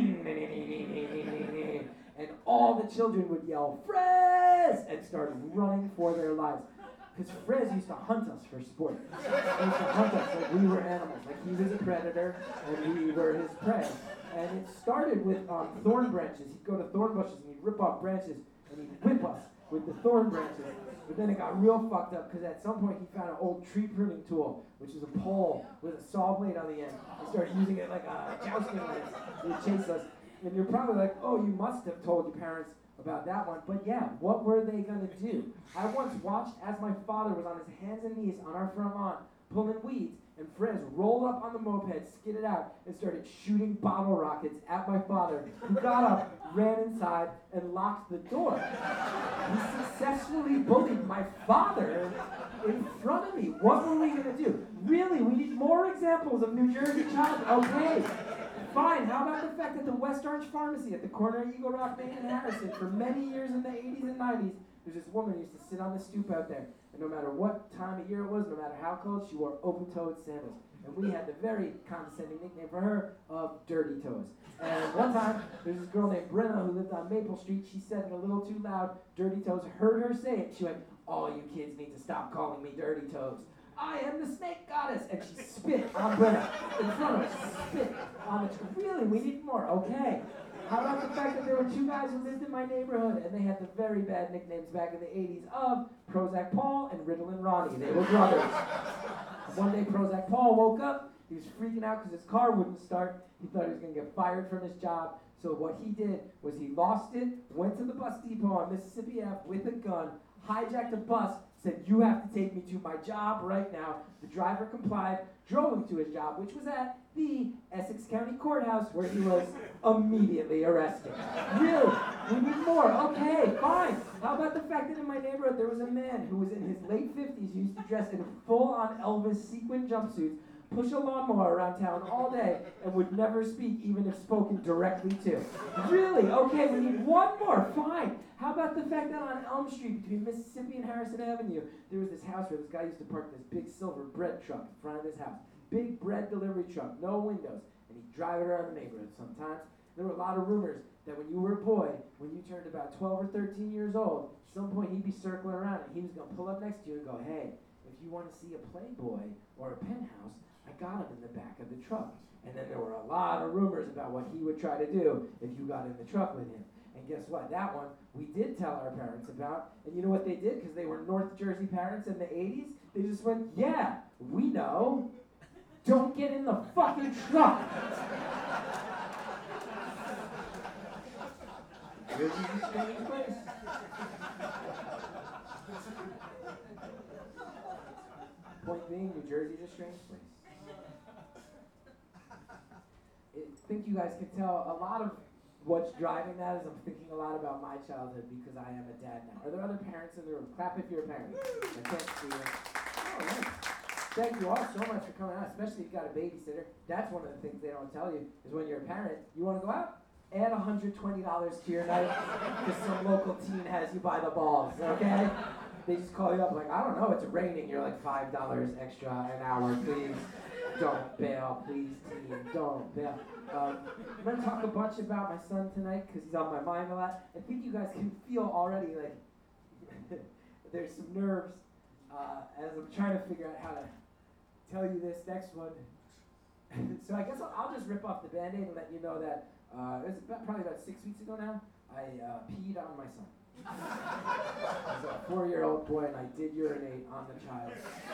and all the children would yell, Frez! And start running for their lives. Because Frez used to hunt us for sport. He used to hunt us like we were animals. Like he was a predator and we were his prey. And it started with um, thorn branches. He'd go to thorn bushes and he'd rip off branches and he'd whip us with the thorn branches. But then it got real fucked up because at some point he found an old tree pruning tool, which is a pole with a saw blade on the end. He started using it like a jousting lance. He'd chase us. And you're probably like, oh, you must have told your parents about that one. But yeah, what were they going to do? I once watched as my father was on his hands and knees on our front lawn pulling weeds, and Frez rolled up on the moped, skidded out, and started shooting bottle rockets at my father, who got up, ran inside, and locked the door. He successfully bullied my father in front of me. What were we going to do? Really, we need more examples of New Jersey child. Okay. Fine, how about the fact that the West Orange Pharmacy at the corner of Eagle Rock, Main and Harrison, for many years in the eighties and nineties, there's this woman who used to sit on the stoop out there, and no matter what time of year it was, no matter how cold, she wore open-toed sandals. And we had the very condescending nickname for her of Dirty Toes. And one time, there's this girl named Brenna who lived on Maple Street. She said it a little too loud. Dirty Toes heard her say it. She went, all you kids need to stop calling me Dirty Toes. I am the snake goddess. And she spit on Brenna in front of us. Spit on the tree. Really, we need more. Okay. How about the fact that there were two guys who lived in my neighborhood and they had the very bad nicknames back in the eighties of Prozac Paul and Ritalin Ronnie. They were brothers. One day Prozac Paul woke up. He was freaking out because his car wouldn't start. He thought he was going to get fired from his job. So what he did was he lost it, went to the bus depot on Mississippi Avenue with a gun, hijacked a bus, said, you have to take me to my job right now. The driver complied, drove him to his job, which was at the Essex County Courthouse, where he was immediately arrested. Really? We need more. Okay, fine. How about the fact that in my neighborhood there was a man who was in his late fifties who used to dress in full-on Elvis sequin jumpsuits, push a lawnmower around town all day, and would never speak even if spoken directly to. Really? Okay, we need one more. Fine. How about the fact that on Elm Street between Mississippi and Harrison Avenue, there was this house where this guy used to park this big silver bread truck in front of his house. Big bread delivery truck, no windows. And he'd drive it around the neighborhood sometimes. There were a lot of rumors that when you were a boy, when you turned about twelve or thirteen years old, at some point he'd be circling around and he was going to pull up next to you and go, hey, if you want to see a Playboy or a penthouse, I got him in the back of the truck. And then there were a lot of rumors about what he would try to do if you got in the truck with him. And guess what? That one we did tell our parents about. And you know what they did? Because they were North Jersey parents in the eighties? They just went, yeah, we know. don't get in the fucking truck. Jersey's a strange place. Point being, New Jersey's a strange place. I think you guys can tell a lot of what's driving that is I'm thinking a lot about my childhood because I am a dad now. Are there other parents in the room? Clap if you're a parent. I can't see you. Oh, nice. Thank you all so much for coming out, especially if you've got a babysitter. That's one of the things they don't tell you is when you're a parent, you want to go out? Add one hundred twenty dollars to your night because some local teen has you by the balls, okay? They just call you up like, I don't know, it's raining. You're like five dollars extra an hour, please. Don't bail, please, team, don't bail. Um, I'm going to talk a bunch about my son tonight because he's on my mind a lot. I think you guys can feel already like there's some nerves uh, as I'm trying to figure out how to tell you this next one. So I guess I'll, I'll just rip off the Band-Aid and let you know that uh, it was about, probably about six weeks ago now, I uh, peed on my son. I was a four-year-old boy and I did urinate on the child.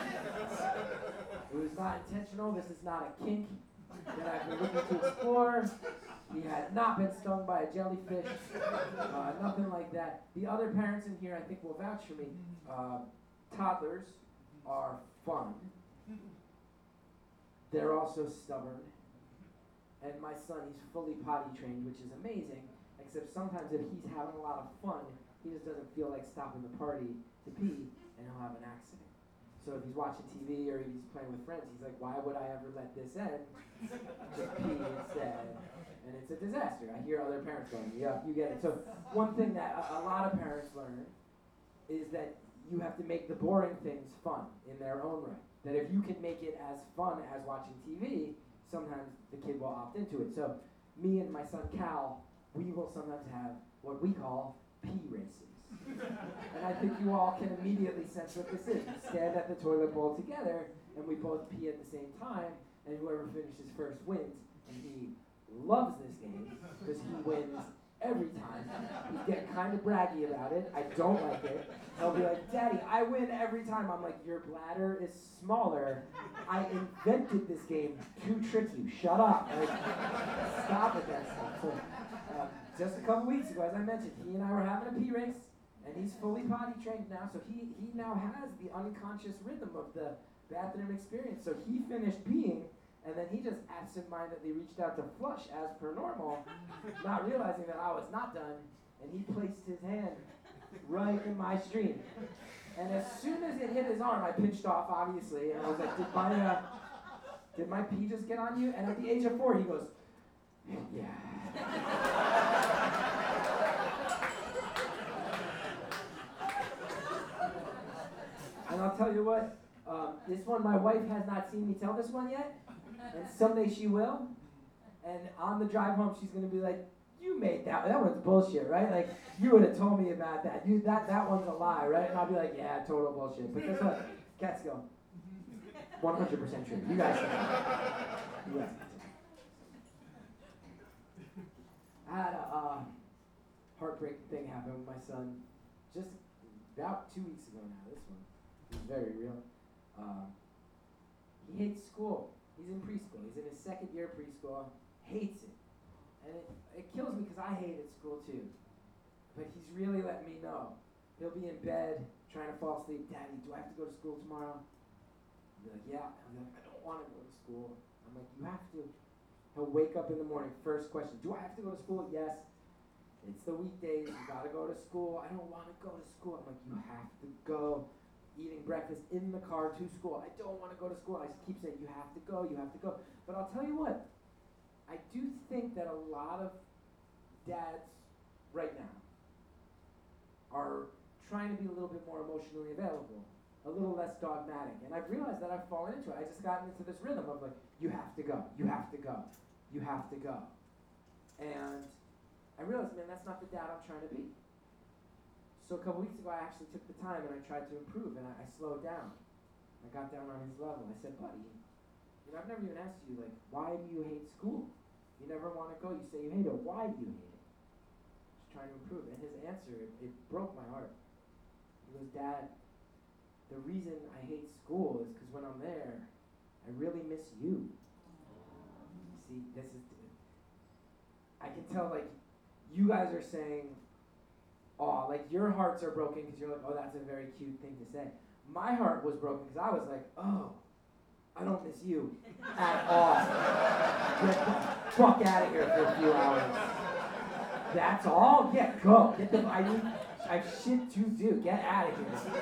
It was not intentional. This is not a kink that I've been looking to explore. He had not been stung by a jellyfish. Uh, nothing like that. The other parents in here I think will vouch for me. Uh, toddlers are fun. They're also stubborn. And my son, he's fully potty trained, which is amazing. Except sometimes if he's having a lot of fun, he just doesn't feel like stopping the party to pee, and he'll have an accident. So if he's watching T V or if he's playing with friends, he's like, why would I ever let this end? Just pee instead. And it's a disaster. I hear other parents going, yeah, you get it. So one thing that a, a lot of parents learn is that you have to make the boring things fun in their own right. That if you can make it as fun as watching T V, sometimes the kid will opt into it. So me and my son Cal, we will sometimes have what we call pee races. And I think you all can immediately sense what this is. We stand at the toilet bowl together, and we both pee at the same time, and whoever finishes first wins. And he loves this game, because he wins every time. He's getting kind of braggy about it. I don't like it. He'll be like, Daddy, I win every time. I'm like, your bladder is smaller. I invented this game to trick you. Shut up. Like, stop with that stuff. So, uh, just a couple weeks ago, as I mentioned, he and I were having a pee race, and he's fully potty trained now, so he, he now has the unconscious rhythm of the bathroom experience. So he finished peeing, and then he just absentmindedly reached out to flush as per normal, not realizing that I was not done, and he placed his hand right in my stream. And as soon as it hit his arm, I pinched off, obviously, and I was like, did my, uh, did my pee just get on you? And at the age of four, he goes, yeah. And I'll tell you what, um, this one, my wife has not seen me tell this one yet, and someday she will. And on the drive home, she's going to be like, you made that, that one's bullshit, right? Like, you would have told me about that. You that that one's a lie, right? And I'll be like, yeah, total bullshit. But guess what? Cats go, one hundred percent true. You guys know. You guys know. I had a uh, heartbreaking thing happen with my son just about two weeks ago now. This one is very real. Uh, he hates school. He's in preschool. He's in his second year of preschool. Hates it. And it, it kills me because I hated school too. But he's really letting me know. He'll be in bed trying to fall asleep. Daddy, do I have to go to school tomorrow? I'll be like, yeah. I'm like, I don't want to go to school. I'm like, you have to. He'll wake up in the morning, first question, do I have to go to school? Yes. It's the weekdays, you gotta go to school. I don't wanna go to school. I'm like, you have to go. Eating breakfast in the car to school. I don't wanna go to school. I keep saying, you have to go, you have to go. But I'll tell you what, I do think that a lot of dads right now are trying to be a little bit more emotionally available, a little less dogmatic. And I've realized that I've fallen into it. I just gotten into this rhythm of like, you have to go, you have to go. You have to go. And I realized, man, that's not the dad I'm trying to be. So a couple weeks ago, I actually took the time and I tried to improve, and I, I slowed down. I got down on his level. I said, buddy, you know, I've never even asked you, like, why do you hate school? You never want to go. You say you hate it. Why do you hate it? Just trying to improve. And his answer, it, it broke my heart. He goes, Dad, the reason I hate school is because when I'm there, I really miss you. See, this is, I can tell, like, you guys are saying, oh, like, your hearts are broken because you're like, oh, that's a very cute thing to say. My heart was broken because I was like, oh, I don't miss you at all. Get the fuck out of here for a few hours. That's all? Yeah, go. Get the, I need, I have shit to do. Get out of here.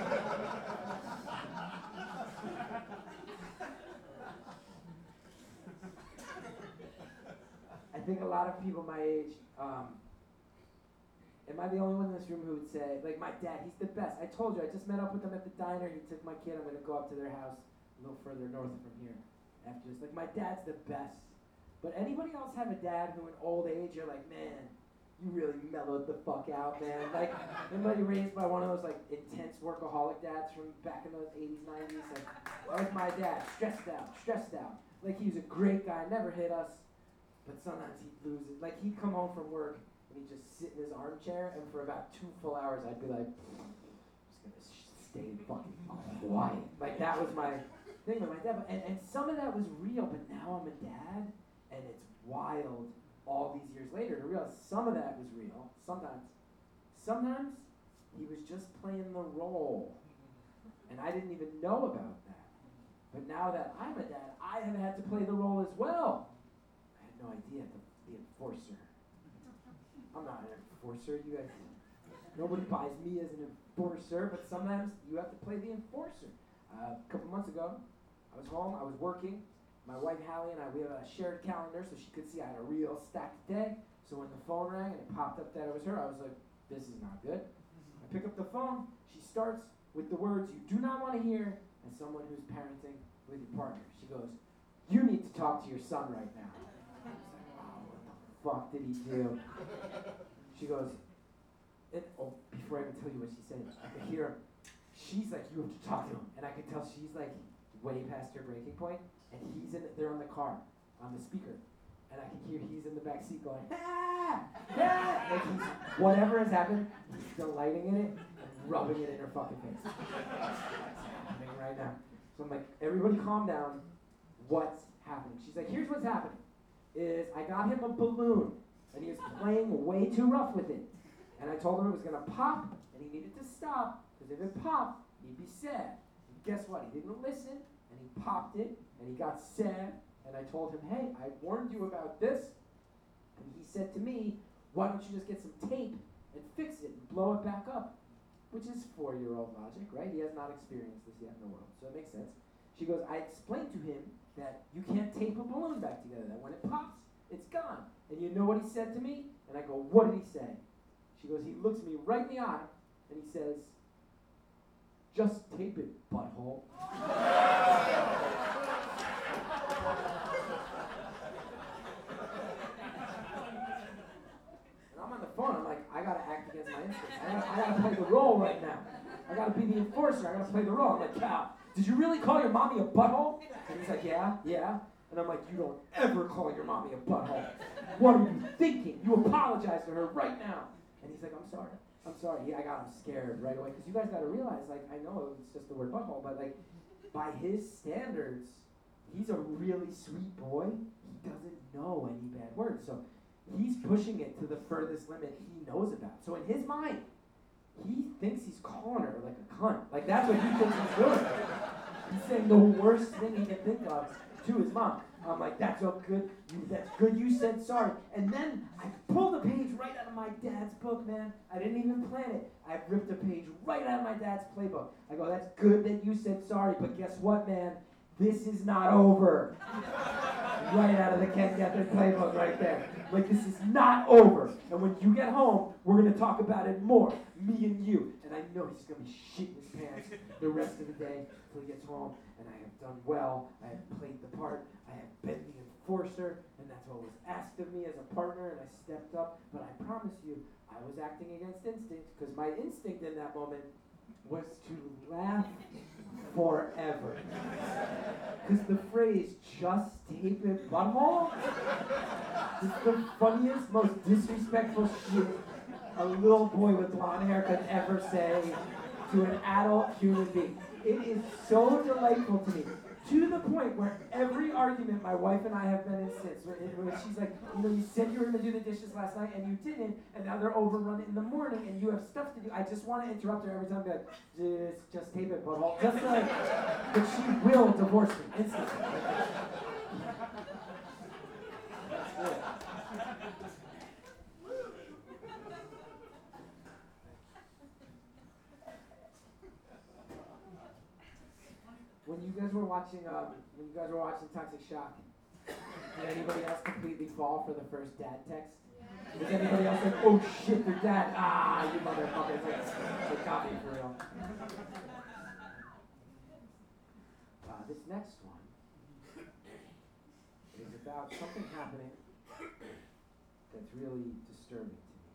I think a lot of people my age, um, am I the only one in this room who would say, like, my dad, he's the best. I told you, I just met up with him at the diner. He took my kid. I'm going to go up to their house a little further north from here after this. Like, my dad's the best. But anybody else have a dad who in old age, you're like, man, you really mellowed the fuck out, man. Like, anybody raised by one of those, like, intense workaholic dads from back in those eighties, nineties? Like, that was my dad, stressed out, stressed out. Like, he was a great guy, never hit us, but sometimes he'd lose it. Like, he'd come home from work, and he'd just sit in his armchair, and for about two full hours, I'd be like, I'm just gonna stay fucking quiet. Like, that was my thing with my dad. But, and, and some of that was real, but now I'm a dad, and it's wild all these years later to realize some of that was real, sometimes. Sometimes he was just playing the role, and I didn't even know about that. But now that I'm a dad, I have had to play the role as well. I had no idea, the, the enforcer. I'm not an enforcer, you guys, nobody buys me as an enforcer, but sometimes you have to play the enforcer. Uh, a couple months ago, I was home, I was working. My wife Hallie and I, we have a shared calendar so she could see I had a real stacked day. So when the phone rang and it popped up that it was her, I was like, this is not good. I pick up the phone, she starts with the words you do not want to hear as someone who's parenting with your partner. She goes, you need to talk to your son right now. I was like, oh, what the fuck did he do? She goes, and, oh, before I even tell you what she said, I could hear him. She's like, you have to talk to him. And I could tell she's like way past her breaking point. And he's in, they're on the car, on the speaker. And I can hear he's in the back seat going, ah, ah. Like he's, whatever has happened, he's delighting in it and rubbing it in her fucking face. That's happening right now. So I'm like, everybody calm down. What's happening? She's like, here's what's happening. Is I got him a balloon, and he was playing way too rough with it. And I told him it was going to pop, and he needed to stop, because if it popped, he'd be sad. And guess what? He didn't listen, and he popped it, and he got sad, and I told him, hey, I warned you about this, and he said to me, why don't you just get some tape and fix it and blow it back up? Which is four-year-old logic, right? He has not experienced this yet in the world, so it makes sense. She goes, I explained to him that you can't tape a balloon back together, that when it pops, it's gone. And you know what he said to me? And I go, what did he say? She goes, he looks me right in the eye, and he says, just tape it, butthole. And I'm on the phone, I'm like, I gotta act against my instincts. I gotta, I gotta play the role right now. I gotta be the enforcer, I gotta play the role. I'm like, Cal, did you really call your mommy a butthole? And he's like, yeah, yeah. And I'm like, you don't ever call your mommy a butthole. What are you thinking? You apologize to her right now. And he's like, I'm sorry. I'm sorry. Yeah, I got him scared right away. Because you guys got to realize, like, I know it's just the word butthole, but, like, by his standards, he's a really sweet boy. He doesn't know any bad words. So he's pushing it to the furthest limit he knows about. So in his mind, he thinks he's calling her like a cunt. Like, that's what he thinks he's doing. He's saying the worst thing he can think of to his mom. I'm like, that's so good. You, that's good you said sorry. And then I pulled a page right out of my dad's book, man. I didn't even plan it. I ripped a page right out of my dad's playbook. I go, that's good that you said sorry, but guess what, man? This is not over. Right out of the Ken Geffen playbook right there. Like, this is not over. And when you get home, we're going to talk about it more. Me and you. And I know he's going to be shitting his pants the rest of the day until he gets home. And I have done well. I have played the part. I have been the enforcer. And that's what was asked of me as a partner. And I stepped up. But I promise you, I was acting against instinct. Because my instinct in that moment was to laugh forever. Because the phrase, just tape it butthole, is the funniest, most disrespectful shit a little boy with blonde hair could ever say to an adult human being. It is so delightful to me. To the point where every argument my wife and I have been in since, where, it, where she's like, you know, you said you were going to do the dishes last night and you didn't, and now they're overrun in the morning and you have stuff to do. I just want to interrupt her every time and be like, just, just tape it, butthole. Just like, but she will divorce me instantly. That's good. When you guys were watching, um, when you guys were watching Toxic Shock, did anybody else completely fall for the first dad text? Was anybody else like, oh shit, their dad, ah, you motherfuckers, like, they got me for real. Uh, this next one is about something happening that's really disturbing to me.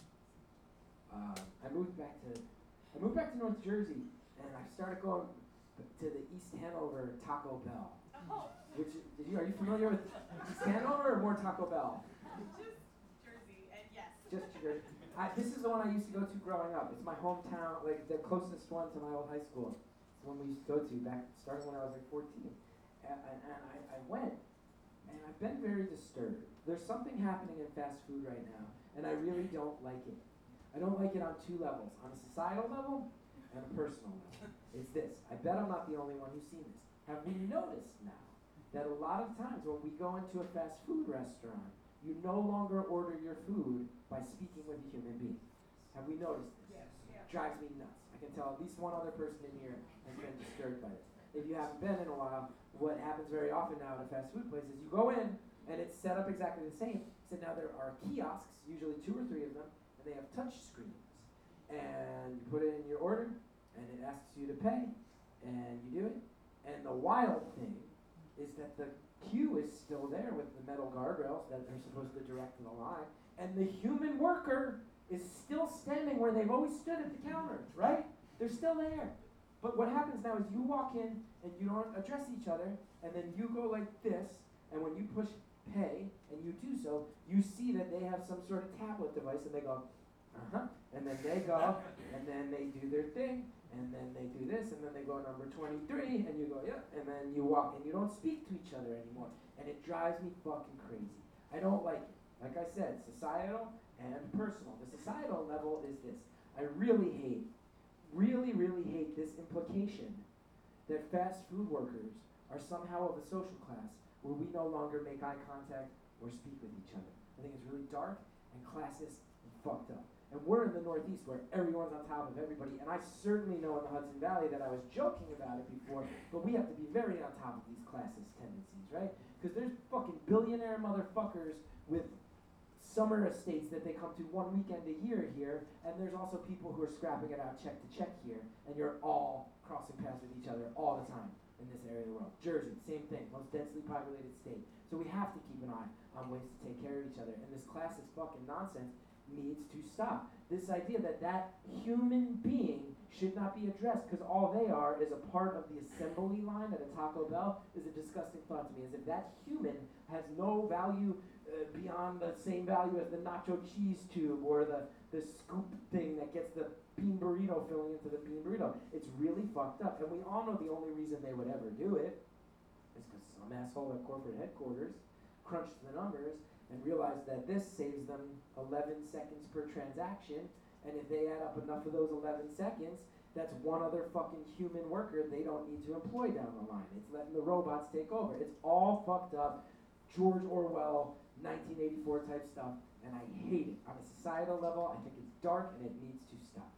Uh, I moved back to, I moved back to North Jersey, and I started going to the East Hanover Taco Bell. Oh. Which, did you, are you familiar with East Hanover or more Taco Bell? Just Jersey, and yes. Just Jersey. I, this is the one I used to go to growing up. It's my hometown, like the closest one to my old high school. It's the one we used to go to back, starting when I was like fourteen. And, and, and I, I went, and I've been very disturbed. There's something happening in fast food right now, and I really don't like it. I don't like it on two levels, on a societal level and a personal level. It's this. I bet I'm not the only one who's seen this. Have we noticed now that a lot of times when we go into a fast food restaurant, you no longer order your food by speaking with a human being? Have we noticed this? Yes. Yeah. Drives me nuts. I can tell at least one other person in here has been disturbed by this. If you haven't been in a while, what happens very often now at a fast food place is you go in and it's set up exactly the same. So now there are kiosks, usually two or three of them, and they have touch screens. And you put it in your order, and it asks you to pay, and you do it. And the wild thing is that the queue is still there with the metal guardrails that are supposed to direct to the line, and the human worker is still standing where they've always stood at the counter, right? They're still there. But what happens now is you walk in, and you don't address each other, and then you go like this, and when you push pay, and you do so, you see that they have some sort of tablet device, and they go, uh-huh, and then they go, and then they do their thing, and then they do this, and then they go number twenty-three, and you go, yeah, and then you walk, and you don't speak to each other anymore, and it drives me fucking crazy. I don't like it. Like I said, societal and personal. The societal level is this. I really hate, really, really hate this implication that fast food workers are somehow of a social class where we no longer make eye contact or speak with each other. I think it's really dark and classist and fucked up. And we're in the Northeast where everyone's on top of everybody, and I certainly know in the Hudson Valley that I was joking about it before, but we have to be very on top of these classist tendencies, right? Because there's fucking billionaire motherfuckers with summer estates that they come to one weekend a year here, and there's also people who are scrapping it out check to check here, and you're all crossing paths with each other all the time in this area of the world. Jersey, same thing, most densely populated state. So we have to keep an eye on ways to take care of each other, and this classist fucking nonsense needs to stop. This idea that that human being should not be addressed because all they are is a part of the assembly line at a Taco Bell is a disgusting thought to me. As if that human has no value uh, beyond the same value as the nacho cheese tube or the, the scoop thing that gets the bean burrito filling into the bean burrito. It's really fucked up. And we all know the only reason they would ever do it is because some asshole at corporate headquarters crunched the numbers and realize that this saves them eleven seconds per transaction, and if they add up enough of those eleven seconds, that's one other fucking human worker they don't need to employ down the line. It's letting the robots take over. It's all fucked up, George Orwell, nineteen eighty-four type stuff, and I hate it. On a societal level, I think it's dark and it needs to stop.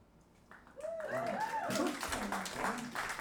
On a personal level,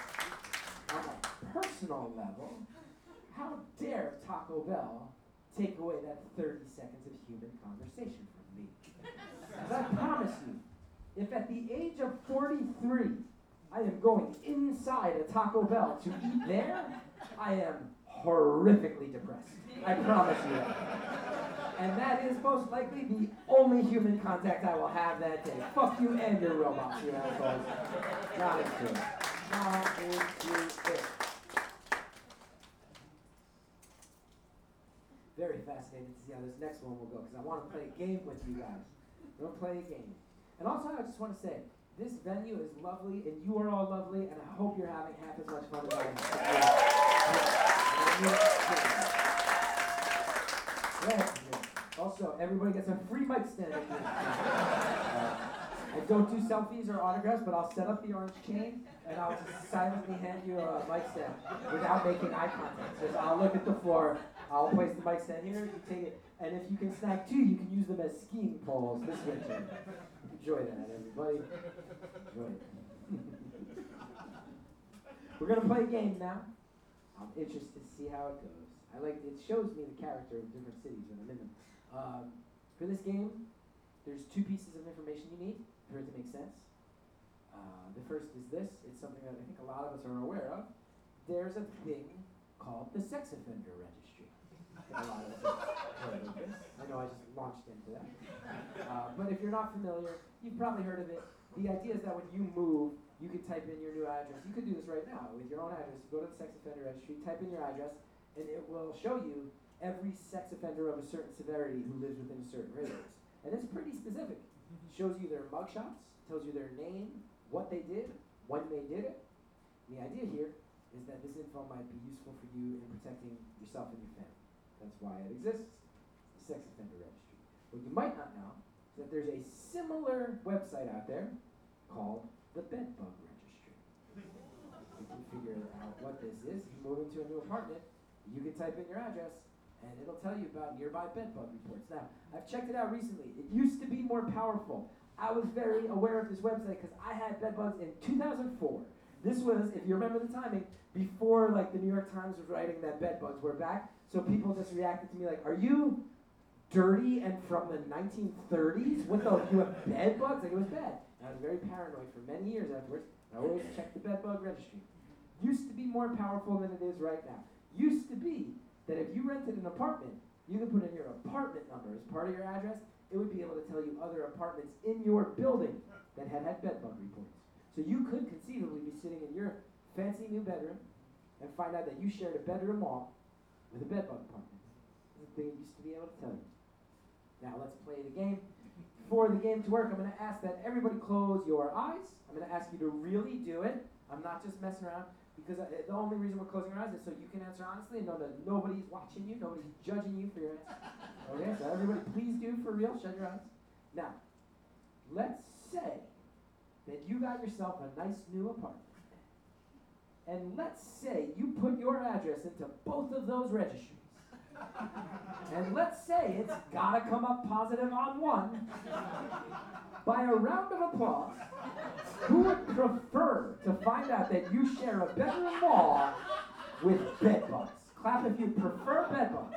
on a personal level, how dare Taco Bell take away that thirty seconds of human conversation from me. Because I promise you, if at the age of forty-three, I am going inside a Taco Bell to eat there, I am horrifically depressed. I promise you that. And that is most likely the only human contact I will have that day. Fuck you and your robots, you assholes. Not into it. Not into it. Very fascinated to see how this next one will go, because I want to play a game with you guys. We're going to play a game. And also, I just want to say, this venue is lovely, and you are all lovely, and I hope you're having half as much fun as I am. everybody gets a free mic stand. at the end. Uh, I don't do selfies or autographs, but I'll set up the orange chain and I'll just silently hand you a mic stand without making eye contact. Just I'll look at the floor, I'll place the mic stand here, you take it, and if you can snag two, you can use them as skiing poles this winter. Enjoy that, everybody. Enjoy it. We're gonna play a game now. I'm interested to see how it goes. I like it shows me the character of different cities when I'm in them. Um, for this game, there's two pieces of information you need for it to make sense. Uh, the first is this. It's something that I think a lot of us are aware of. There's a thing called the sex offender registry. I think a lot of us have heard of this. I know I just launched into that. Uh, but if you're not familiar, you've probably heard of it. The idea is that when you move, you can type in your new address. You could do this right now with your own address. You go to the sex offender registry, type in your address, and it will show you every sex offender of a certain severity who lives within a certain radius. And it's pretty specific. It shows you their mugshots, tells you their name, what they did, when they did it. And the idea here is that this info might be useful for you in protecting yourself and your family. That's why it exists, the sex offender registry. What you might not know is that there's a similar website out there called the bed bug registry. You can figure out what this is. You move into a new apartment, you can type in your address, and it'll tell you about nearby bed bug reports. Now, I've checked it out recently. It used to be more powerful. I was very aware of this website because I had bed bugs in two thousand four. This was, if you remember the timing, before like the New York Times was writing that bed bugs were back. So people just reacted to me like, "Are you dirty and from the nineteen thirties? What the? You have bed bugs?" Like it was bad. And I was very paranoid for many years afterwards. I always checked the bed bug registry. Used to be more powerful than it is right now. Used to be that if you rented an apartment, you could put in your apartment number as part of your address. It would be able to tell you other apartments in your building that had had bed bug reports. So you could conceivably be sitting in your fancy new bedroom and find out that you shared a bedroom wall with a bed bug apartment. That's a thing it used to be able to tell you. Now let's play the game. For the game to work, I'm going to ask that everybody close your eyes. I'm going to ask you to really do it. I'm not just messing around. Because I, the only reason we're closing our eyes is so you can answer honestly and know that nobody's watching you, nobody's judging you for your answer. Okay, so everybody please do for real, shut your eyes. Now, let's say that you got yourself a nice new apartment. And let's say you put your address into both of those registries. And let's say it's gotta come up positive on one. By a round of applause, who would prefer to find out that you share a bedroom wall with bed bugs? Clap if you prefer bed bugs.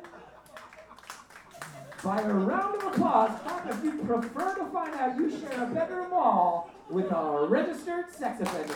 By a round of applause, clap if you prefer to find out you share a bedroom wall with a registered sex offender.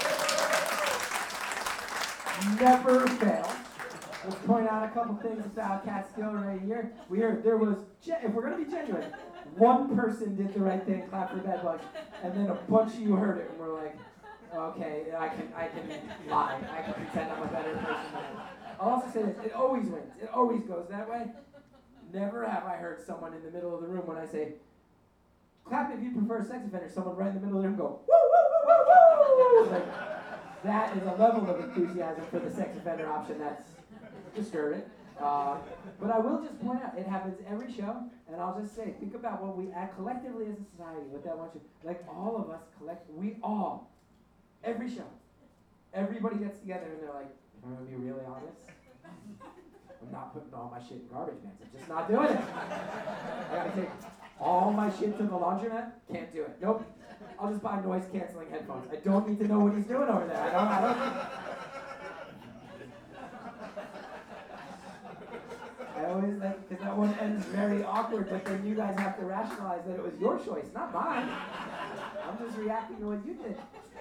Never fails. Let's point out a couple things about Catskill right here. We heard there was, if we're going to be genuine, one person did the right thing, clap for bed bugs, and then a bunch of you heard it and were like, okay, I can I can lie. I can pretend I'm a better person than that. I'll also say this, it always wins. It always goes that way. Never have I heard someone in the middle of the room when I say, clap if you prefer sex offender, someone right in the middle of the room go, woo, woo, woo, woo, woo. Like, that is a level of enthusiasm for the sex offender option that's disturbing. Uh, but I will just point out, it happens every show, and I'll just say, think about what we act collectively as a society, what that wants you, like all of us collect, we all, every show, everybody gets together and they're like, if I'm gonna be really honest, I'm not putting all my shit in garbage bags, I'm just not doing it. I gotta take all my shit to the laundromat, can't do it, nope. I'll just buy noise canceling headphones. I don't need to know what he's doing over there, I don't, I don't. I always like, because that one ends very awkward, but then you guys have to rationalize that it was your choice, not mine. I'm just reacting to what you did.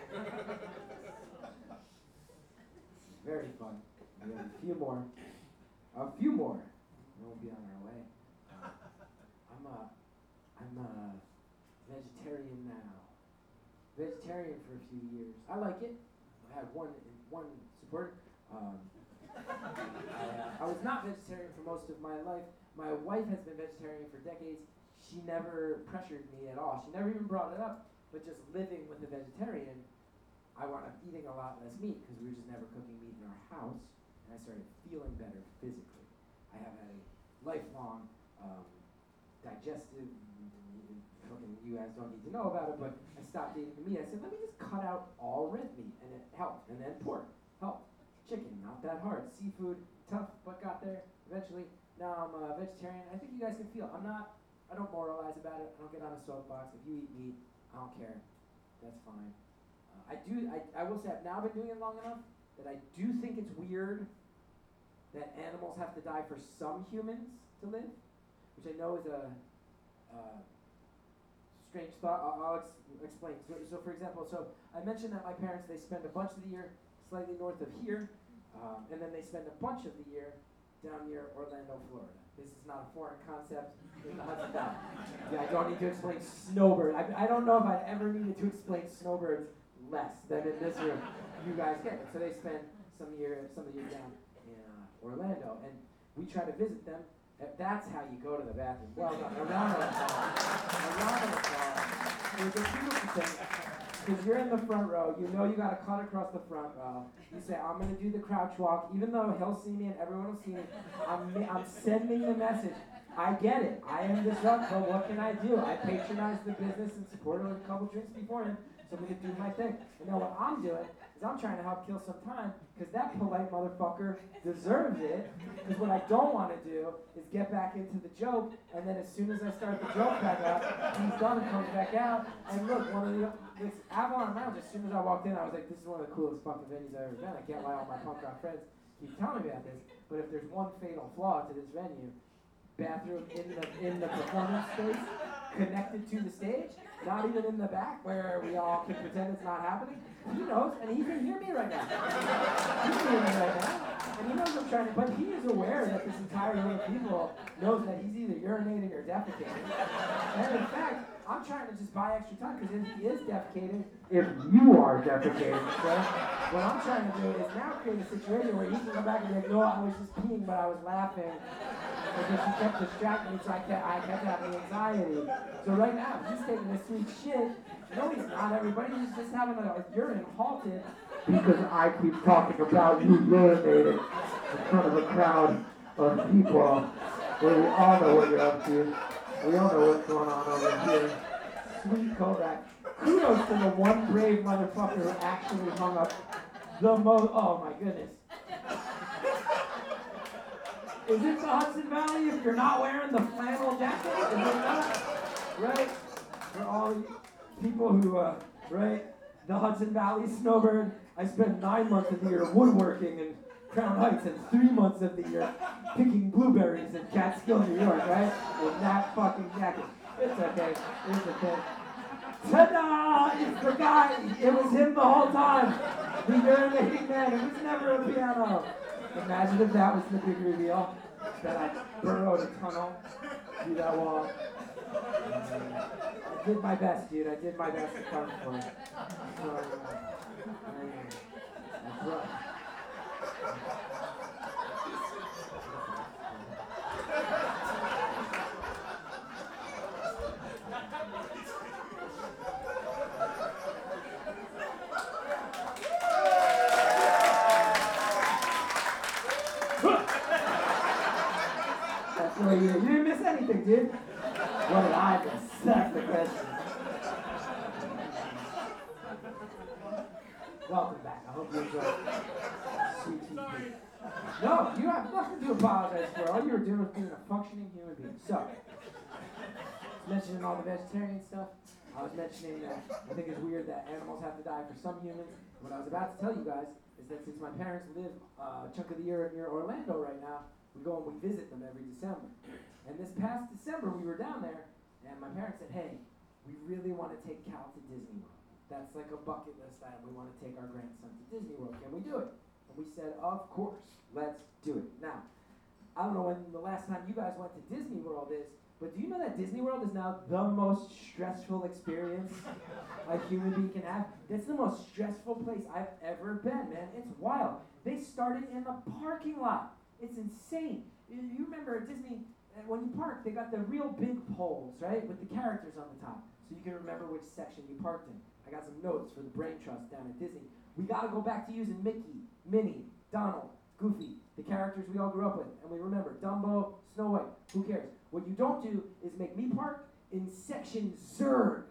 Very fun. We have a few more. A few more. We'll be on our way. Uh, I'm a, I'm a vegetarian now. Vegetarian for a few years. I like it. I had one one support. Um, I, uh, I was not vegetarian for most of my life. My wife has been vegetarian for decades. She never pressured me at all. She never even brought it up. But just living with a vegetarian, I wound up eating a lot less meat because we were just never cooking meat in our house. And I started feeling better physically. I have had a lifelong um, digestive, fucking you guys don't need to know about it, but I stopped eating the meat. I said, let me just cut out all red meat, and it helped. And then pork helped. Chicken, not that hard. Seafood, tough, but got there eventually. Now I'm a vegetarian. I think you guys can feel. I'm not, I don't moralize about it. I don't get on a soapbox. If you eat meat, I don't care. That's fine. Uh, I do, I, I will say I've now been doing it long enough that I do think it's weird that animals have to die for some humans to live, which I know is a uh, strange thought. I'll, I'll ex- explain. So, so for example, so I mentioned that my parents, they spend a bunch of the year slightly north of here, um, and then they spend a bunch of the year down near Orlando, Florida. This is not a foreign concept in the Hudson Valley. Yeah, I don't need to explain snowbirds. I, I don't know if I ever needed to explain snowbirds less than in this room. You guys get it. So they spend some year, some of the year down in uh, Orlando, and we try to visit them. That's how you go to the bathroom. Well done. A round of applause. A round of applause. There's a beautiful thing. Because you're in the front row, you know you got to cut across the front row. You say, I'm going to do the crouch walk, even though he'll see me and everyone will see me. I'm, I'm sending the message. I get it. I am disruptive, but what can I do? I patronize the business and supported with a couple drinks beforehand, so I'm going to do my thing. And now what I'm doing is I'm trying to help kill some time, because that polite motherfucker deserves it. Because what I don't want to do is get back into the joke, and then as soon as I start the joke back up, he's done and comes back out. And look, one of the this Avalon Lounge, as soon as I walked in, I was like, this is one of the coolest fucking venues I've ever been. I can't lie, all my punk rock friends keep telling me about this. But if there's one fatal flaw to this venue, bathroom in the in the performance space, connected to the stage, not even in the back where we all can pretend it's not happening. He knows, and he can hear me right now. He can hear me right now. And he knows I'm trying to, but he is aware that this entire room of people knows that he's either urinating or defecating. And in fact, I'm trying to just buy extra time, because if he is defecating, if you are defecating, right? What I'm trying to do is now create a situation where he can come back and be like, no, I was just peeing, but I was laughing. Because he kept distracting me, so I kept, I kept having anxiety. So right now, he's taking a sweet shit. No, he's not, everybody. He's just having a, a urine halted because I keep talking about you urinating in front of a crowd of people where we all know what you're up to. We all know what's going on over here. Sweet Kodak. Kudos to the one brave motherfucker who actually hung up the most. Oh my goodness. Is it the Hudson Valley if you're not wearing the flannel jacket? Is it not? Right? For all you people who, uh, right? The Hudson Valley snowbird. I spent nine months of the year woodworking in Crown Heights and three months of the year picking blueberries in Catskill, New York, right? In that fucking jacket. It's okay. It's okay. Ta-da! It's the guy. It was him the whole time. The urinating man. It was never a piano. Imagine if that was the big reveal, that I burrowed a tunnel through that wall. I did my best, dude. I did my best to come for it. So, uh, that's right. That's what you, you didn't miss anything, dude. What did I miss? That's the question. Welcome back. I hope you enjoyed sweet T V. No, you have nothing to apologize for. All you were doing was being a functioning human being. So, mentioning all the vegetarian stuff, I was mentioning that I think it's weird that animals have to die for some humans. What I was about to tell you guys is that since my parents live uh, a chunk of the year near Orlando right now, we go and we visit them every December. And this past December, we were down there, and my parents said, hey, we really want to take Cal to Disney World. That's like a bucket list item. We want to take our grandson to Disney World. Can we do it? And we said, of course, let's do it. Now, I don't know when the last time you guys went to Disney World is, but do you know that Disney World is now the most stressful experience a human being can have? It's the most stressful place I've ever been, man. It's wild. They started in the parking lot. It's insane. You, you remember at Disney, uh, when you park, they got the real big poles, right, with the characters on the top, so you can remember which section you parked in. I got some notes for the Brain Trust down at Disney. We got to go back to using Mickey, Minnie, Donald, Goofy. the characters we all grew up with, and we remember. Dumbo, Snow White, who cares? What you don't do is make me park in section Zurg.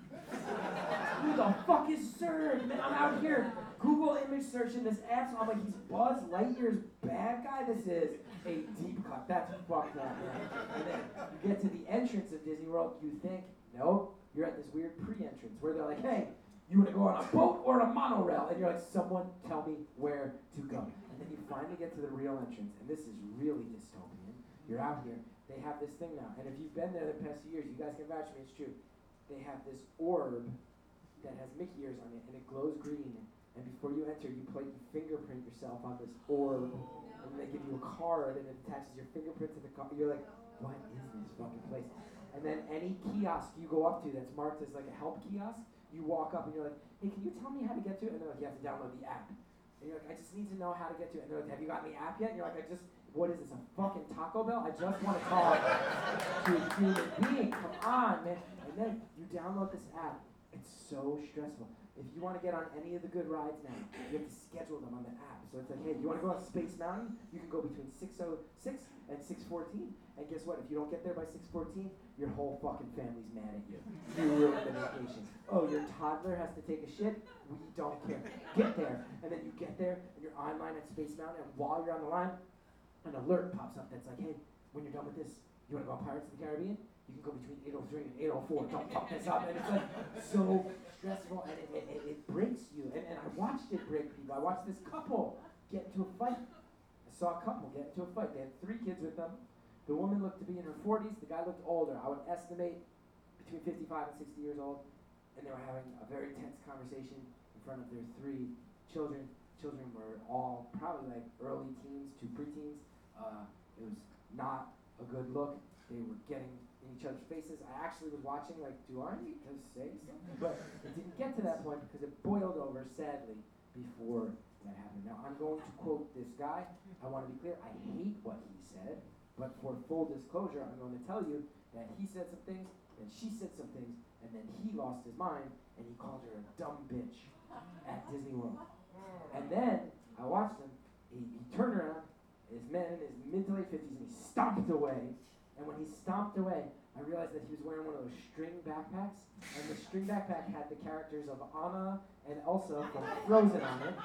Who the fuck is Zurg? Man, I'm out here Google image searching this asshole. I'm like, he's Buzz Lightyear's bad guy? This is a deep cut. That's fucked up, man. And then you get to the entrance of Disney World, you think, nope, you're at this weird pre-entrance where they're like, hey, you want to go on a boat or a monorail? And you're like, someone tell me where to go. And then you finally get to the real entrance, and this is really dystopian. You're out here. They have this thing now. And if you've been there the past few years, you guys can vouch for me, it's true. They have this orb that has Mickey ears on it, and it glows green. And before you enter, you play, you fingerprint yourself on this orb, and then they give you a card, and it attaches your fingerprint to the card. You're like, what is this fucking place? And then any kiosk you go up to that's marked as like a help kiosk, you walk up and you're like, hey, can you tell me how to get to it? And they're like, you have to download the app. And you're like, I just need to know how to get to it. And they're like, have you gotten the app yet? And you're like, I just, what is this, a fucking Taco Bell? I just want to talk to a human being. Come on, man. And then you download this app. It's so stressful. If you want to get on any of the good rides now, you have to schedule them on the app. So it's like, hey, you want to go on Space Mountain? You can go between six oh six and six fourteen. And guess what? If you don't get there by six fourteen, your whole fucking family's mad at you. You ruined the vacation. Oh, your toddler has to take a shit? We don't care. Get there. And then you get there, and you're online at Space Mountain, and while you're on the line, an alert pops up that's like, hey, when you're done with this, you want to go on Pirates of the Caribbean? You can go between eight oh three and eight oh four. Don't fuck this up. And it's like so stressful, and it, it, it, it breaks you. And, and I watched it break people. I watched this couple get into a fight. I saw a couple get into a fight. They had three kids with them. The woman looked to be in her forties. The guy looked older. I would estimate between fifty-five and sixty years old. And they were having a very tense conversation in front of their three children. Children were all probably like early teens to preteens. Uh, it was not a good look. They were getting in each other's faces. I actually was watching like, do I need to say something? But it didn't get to that point because it boiled over, sadly, before that happened. Now, I'm going to quote this guy. I want to be clear. I hate what he said. But for full disclosure, I'm going to tell you that he said some things, and she said some things, and then he lost his mind, and he called her a dumb bitch at Disney World. And then I watched him. He, he turned around, his man in his mid to late fifties, and he stomped away. And when he stomped away, I realized that he was wearing one of those string backpacks, and the string backpack had the characters of Anna and Elsa from Frozen on it.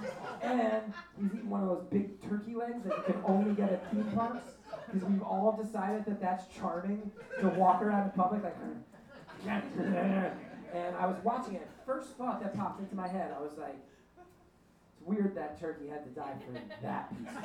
And he's eating one of those big turkey legs that you can only get at theme parks, because we've all decided that that's charming to walk around in public like, and I was watching it. First thought that popped into my head, I was like, it's weird that turkey had to die for that piece of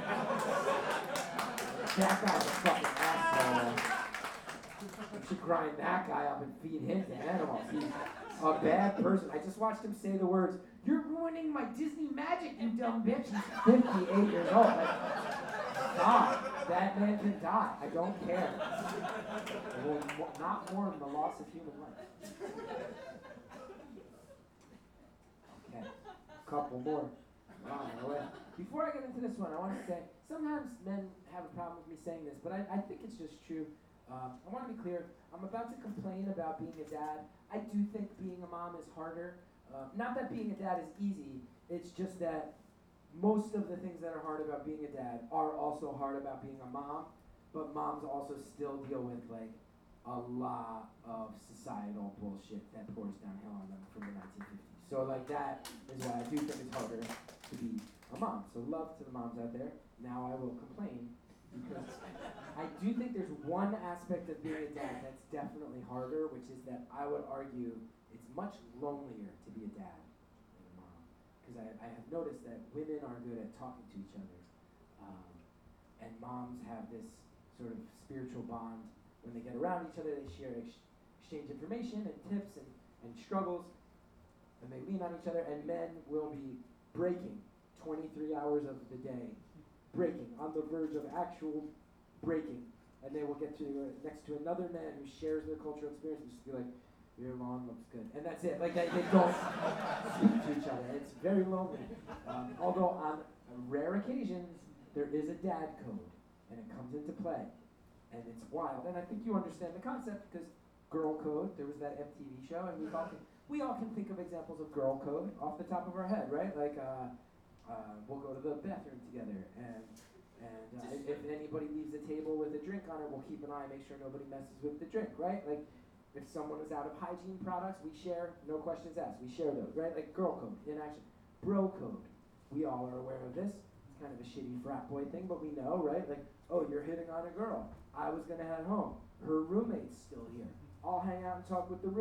shit. That guy's a fucking asshole. We should grind that guy up and feed him to animals. He's a bad person. I just watched him say the words, "You're ruining my Disney magic, you dumb bitch." He's fifty-eight years old. Like, God, that man can die. I don't care. It will not mourn the loss of human life. Okay, a couple more. On my way. Before I get into this one, I want to say, sometimes men have a problem with me saying this, but I, I think it's just true. Um, I want to be clear. I'm about to complain about being a dad. I do think being a mom is harder. Uh, not that being a dad is easy. It's just that most of the things that are hard about being a dad are also hard about being a mom. But moms also still deal with like a lot of societal bullshit that pours downhill on them from the nineteen fifties. So like that is why I do think it's harder to be a mom. So love to the moms out there. Now I will complain because I do think there's one aspect of being a dad that's definitely harder, which is that I would argue it's much lonelier to be a dad than a mom. Because I, I have noticed that women are good at talking to each other. Um, and moms have this sort of spiritual bond. When they get around each other, they share, ex- exchange information and tips and, and struggles. And they lean on each other, and men will be breaking twenty-three hours of the day, breaking, on the verge of actual breaking. And they will get to uh, next to another man who shares their cultural experience and just be like, your lawn looks good. And that's it. Like, they, they don't speak to each other. It's very lonely. Um, although on rare occasions, there is a dad code, and it comes into play. And it's wild. And I think you understand the concept, because Girl Code, there was that M T V show, and we all can, we all can think of examples of Girl Code off the top of our head, right? Like, uh, uh, we'll go to the bathroom together, and and uh, if, if anybody leaves a table with a drink on it, we'll keep an eye, make sure nobody messes with the drink, right? Like, if someone is out of hygiene products, we share, no questions asked, we share those, right? Like girl code, in action. Bro code, we all are aware of this. It's kind of a shitty frat boy thing, but we know, right? Like, oh, you're hitting on a girl. I was gonna head home. Her roommate's still here. I'll hang out and talk with the roommate.